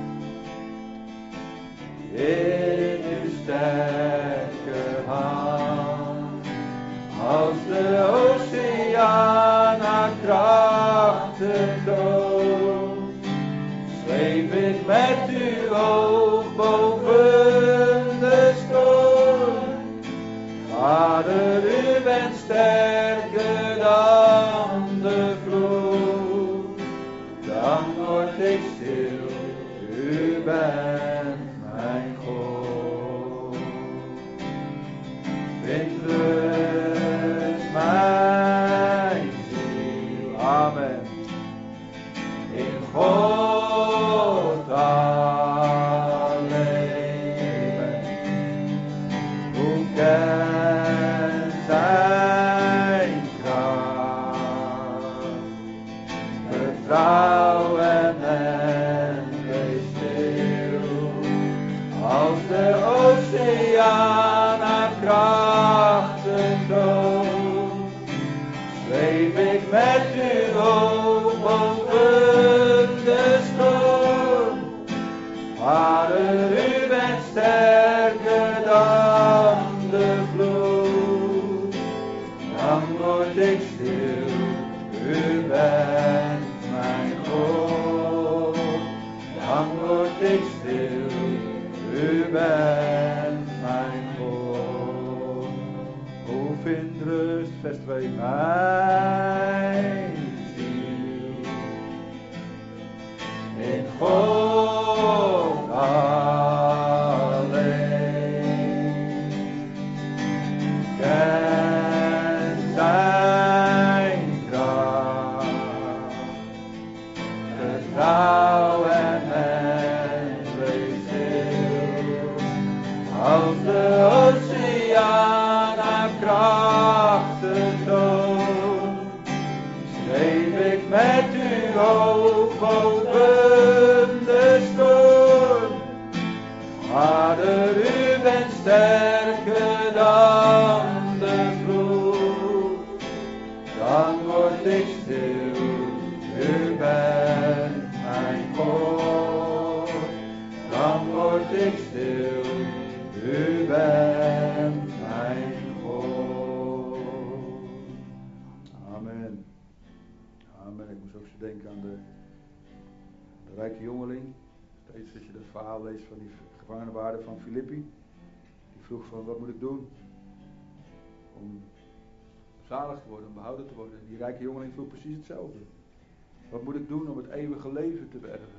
in uw sterke hand, als de oceaan haar krachten toont, zweef ik met uw oog boven de storm. Vader, u bent sterker dan de vloed, dan word ik stil, u bent mijn God. Vind rust mijn ziel, amen, in God alleen. Hoe kent zijn kracht, vertrouw hem en wees stil, als de oceaan haar krachten toont, zweef ik met uw oog boven de storm. Vader, u bent sterker dan de vloed, dan word ik stil, u bent mijn God. Dan word ik stil, u bent mijn God. O, vind rust, vers twee. Mijn ziel in God alleen kent zijn kracht, vertrouw en mens wees stil als de oceaan haar krachten toont. Zweef ik met uw hoofd boven de storm. Vader, u bent sterker dan de vloed. Dan word ik stil, u bent mijn God. Dan word ik stil, u bent mijn God. Amen. Amen. Ik moest ook zo denken aan de, de rijke jongeling. Steeds als je het verhaal leest van die gevangenenwaarder van Filippi. Die vroeg van, wat moet ik doen om zalig te worden, om behouden te worden. En die rijke jongeling vroeg precies hetzelfde. Wat moet ik doen om het eeuwige leven te beërven?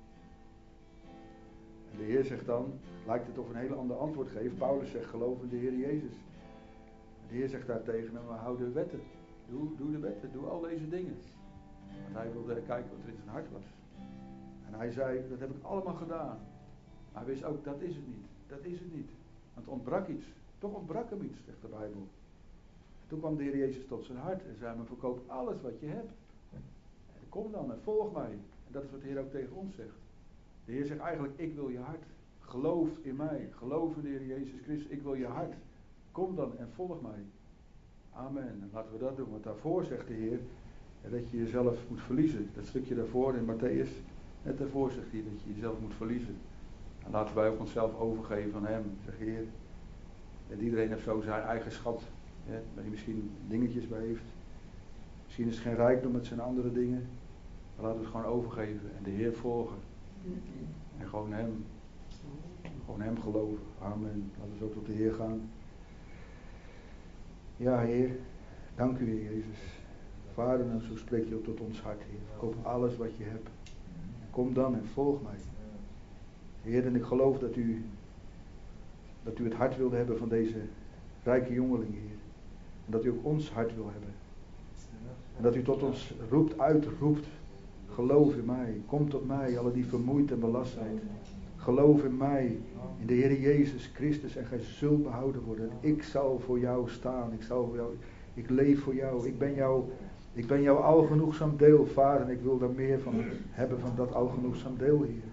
En de Heer zegt dan, lijkt het of een hele ander antwoord geeft. Paulus zegt, geloof in de Heer Jezus. En de Heer zegt daar tegen hem, hou de wetten. Doe, doe de wetten, doe al deze dingen. Want hij wilde kijken wat er in zijn hart was. En hij zei, dat heb ik allemaal gedaan. Maar hij wist ook, dat is het niet. Dat is het niet. Want het ontbrak iets. Toch ontbrak hem iets, zegt de Bijbel. En toen kwam de Heer Jezus tot zijn hart en zei, maar verkoop alles wat je hebt. En kom dan en volg mij. En dat is wat de Heer ook tegen ons zegt. De Heer zegt eigenlijk, ik wil je hart. Geloof in mij. Geloof in de Heer Jezus Christus. Ik wil je hart. Kom dan en volg mij. Amen. En laten we dat doen. Want daarvoor zegt de Heer dat je jezelf moet verliezen. Dat stukje daarvoor in Matthäus. Net daarvoor zegt hij dat je jezelf moet verliezen. En laten wij ook onszelf overgeven aan hem. Zeg Heer. En iedereen heeft zo zijn eigen schat. Hè, waar hij misschien dingetjes bij heeft. Misschien is het geen rijkdom, het zijn andere dingen. Maar laten we het gewoon overgeven. En de Heer volgen. En gewoon hem. Gewoon hem geloven. Amen. Laten we zo tot de Heer gaan. Ja, Heer. Dank u, Heer Jezus. Vader, en zo spreek je ook tot ons hart, Heer. Koop alles wat je hebt. Kom dan en volg mij. Heer, en ik geloof dat u, dat u het hart wilde hebben van deze rijke jongeling, Heer. En dat u ook ons hart wil hebben. En dat u tot ons roept, uitroept. Geloof in mij. Kom tot mij, alle die vermoeid en belast zijn. Geloof in mij, in de Heer Jezus Christus, en gij zult behouden worden. Ik zal voor jou staan. Ik zal voor jou, ik leef voor jou. Ik ben jou, ik ben jouw algenoegzaam deel, Vader. En ik wil daar meer van hebben, van dat algenoegzaam deel, Heer.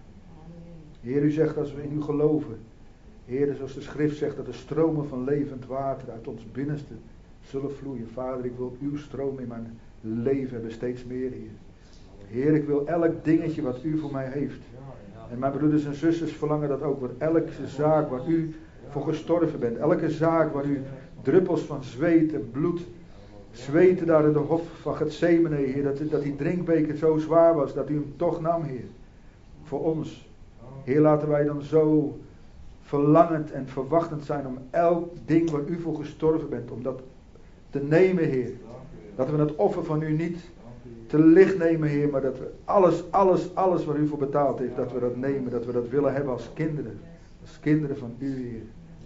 Heer, u zegt als we in u geloven. Heer, zoals de schrift zegt, dat de stromen van levend water uit ons binnenste zullen vloeien. Vader, ik wil uw stroom in mijn leven hebben, steeds meer, Heer. Heer, ik wil elk dingetje wat u voor mij heeft. En mijn broeders en zusters verlangen dat ook. Want elke zaak waar u voor gestorven bent. Elke zaak waar u druppels van zweet en bloed zweten daar in de hof van Getsemane, Heer. Dat, dat die drinkbeker zo zwaar was dat u hem toch nam, Heer. Voor ons. Heer, laten wij dan zo verlangend en verwachtend zijn om elk ding waar u voor gestorven bent. Om dat te nemen, Heer. Dat we het offer van u niet te licht nemen, Heer, maar dat we alles, alles, alles wat u voor betaald heeft, dat we dat nemen, dat we dat willen hebben als kinderen. Als kinderen van u, Heer.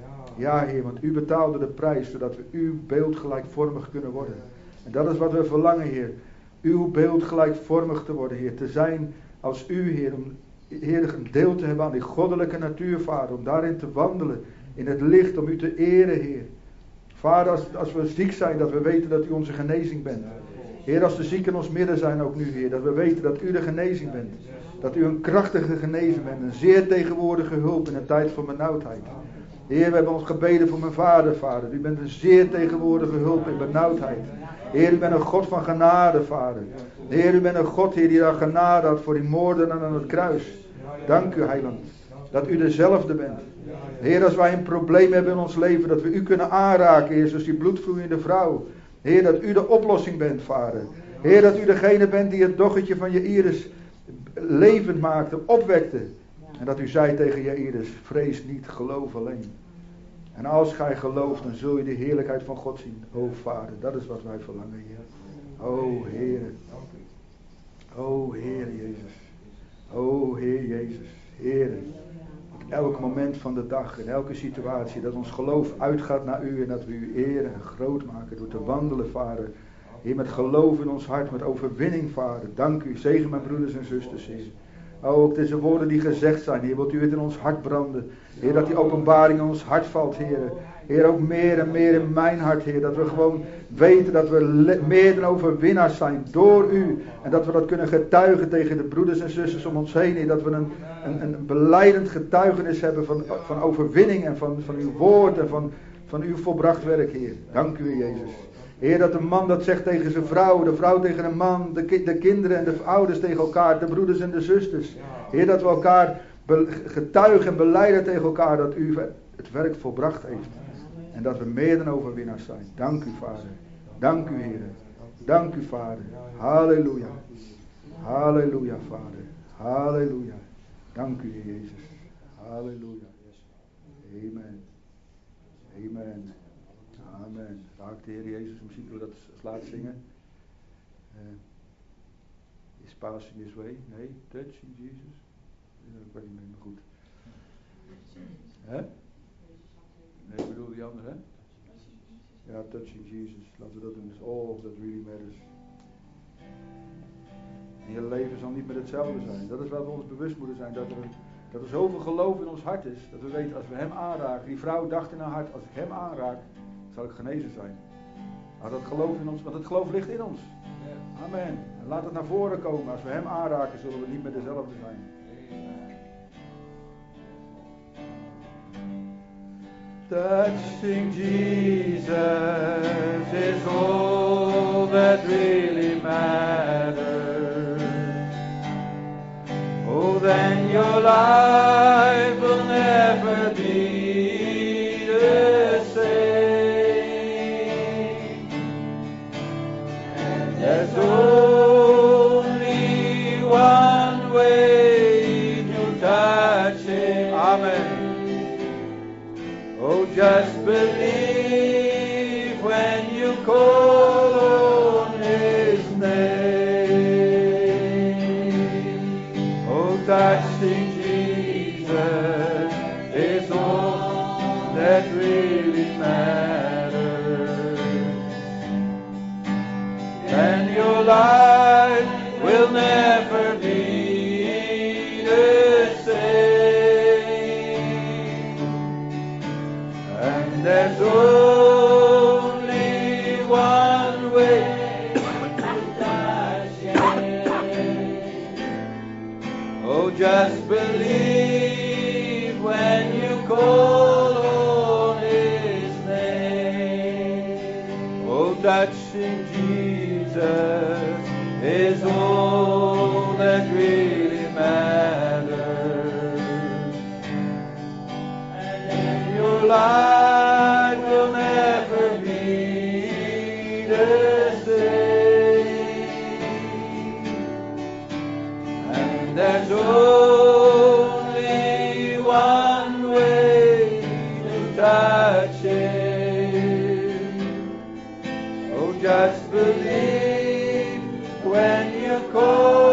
Ja, Heer, want u betaalde de prijs, zodat we uw beeld gelijkvormig kunnen worden. En dat is wat we verlangen, Heer. Uw beeld gelijkvormig te worden, Heer. Te zijn als u, Heer. Om, Heer, een deel te hebben aan die goddelijke natuur, Vader. Om daarin te wandelen, in het licht, om u te eren, Heer. Vader, als, als we ziek zijn, dat we weten dat u onze genezing bent. Heer, als de zieken in ons midden zijn ook nu, Heer, dat we weten dat u de genezing bent. Dat u een krachtige genezer bent, een zeer tegenwoordige hulp in een tijd van benauwdheid. Heer, we hebben ons gebeden voor mijn vader, Vader. U bent een zeer tegenwoordige hulp in benauwdheid. Heer, u bent een God van genade, Vader. Heer, u bent een God, Heer, die daar genade had voor die moordenaar aan het kruis. Dank u, Heiland, dat u dezelfde bent. Heer, als wij een probleem hebben in ons leven, dat we u kunnen aanraken, Heer, zoals die bloedvloeiende vrouw. Heer, dat u de oplossing bent, Vader. Heer, dat u degene bent die het dochtertje van Jaïrus levend maakte, opwekte. En dat u zei tegen Jaïrus, vrees niet, geloof alleen. En als gij gelooft, dan zul je de heerlijkheid van God zien. O Vader, dat is wat wij verlangen, Heer. O Heer. O Heer Jezus. O Heer Jezus. Heer. Op elk moment van de dag, in elke situatie, dat ons geloof uitgaat naar u en dat we u eren en groot maken door te wandelen, Vader. Heer, met geloof in ons hart, met overwinning, Vader. Dank u. Zegen mijn broeders en zusters, Heer. Ook deze woorden die gezegd zijn, Heer, wilt u het in ons hart branden. Heer, dat die openbaring in ons hart valt, Heer. Heer, ook meer en meer in mijn hart, Heer. Dat we gewoon weten dat we le- meer dan overwinnaars zijn door u. En dat we dat kunnen getuigen tegen de broeders en zusters om ons heen, Heer. Dat we een, een, een belijdend getuigenis hebben van, van overwinning en van, van uw woord en van, van uw volbracht werk, Heer. Dank u, Jezus. Heer, dat de man dat zegt tegen zijn vrouw, de vrouw tegen een man, de, ki- de kinderen en de ouders tegen elkaar, de broeders en de zusters. Heer, dat we elkaar be- getuigen en belijden tegen elkaar dat u het werk volbracht heeft. En dat we meer dan overwinnaars zijn. Dank u, Vader. Dank u, Heer. Dank u, Vader. Halleluja. Halleluja, Vader. Halleluja. Dank u, Heer Jezus. Halleluja. Amen. Amen. Amen. Raakt de Heer Jezus, misschien doen we dat als laat zingen. Uh, is passing his way? Nee, touching Jesus? Ja, ik weet niet meer goed. Hè? Nee, ik bedoel die andere, hè? Ja, touching Jesus. Laten we dat doen. That's all that really matters. En je leven zal niet meer hetzelfde zijn. Dat is wat we ons bewust moeten zijn. Dat er, dat er zoveel geloof in ons hart is. Dat we weten, als we hem aanraken. Die vrouw dacht in haar hart, als ik hem aanraak, zal ik genezen zijn. Maar dat geloof in ons, want het geloof ligt in ons. Amen. En laat het naar voren komen. Als we hem aanraken, zullen we niet meer dezelfde zijn. Touching Jesus is all that really matters. Oh, then your life will never be the same. And there's only one way to touch Him. Amen. Oh, just believe when you call on His name. Oh, touching Jesus is all that really matters. And your life will never be the same. There's only one way to touch Him. Oh, just believe when you call on His name. Oh, touching Jesus is all that really matters. And your life there's only one way to touch Him. Oh, just believe when you call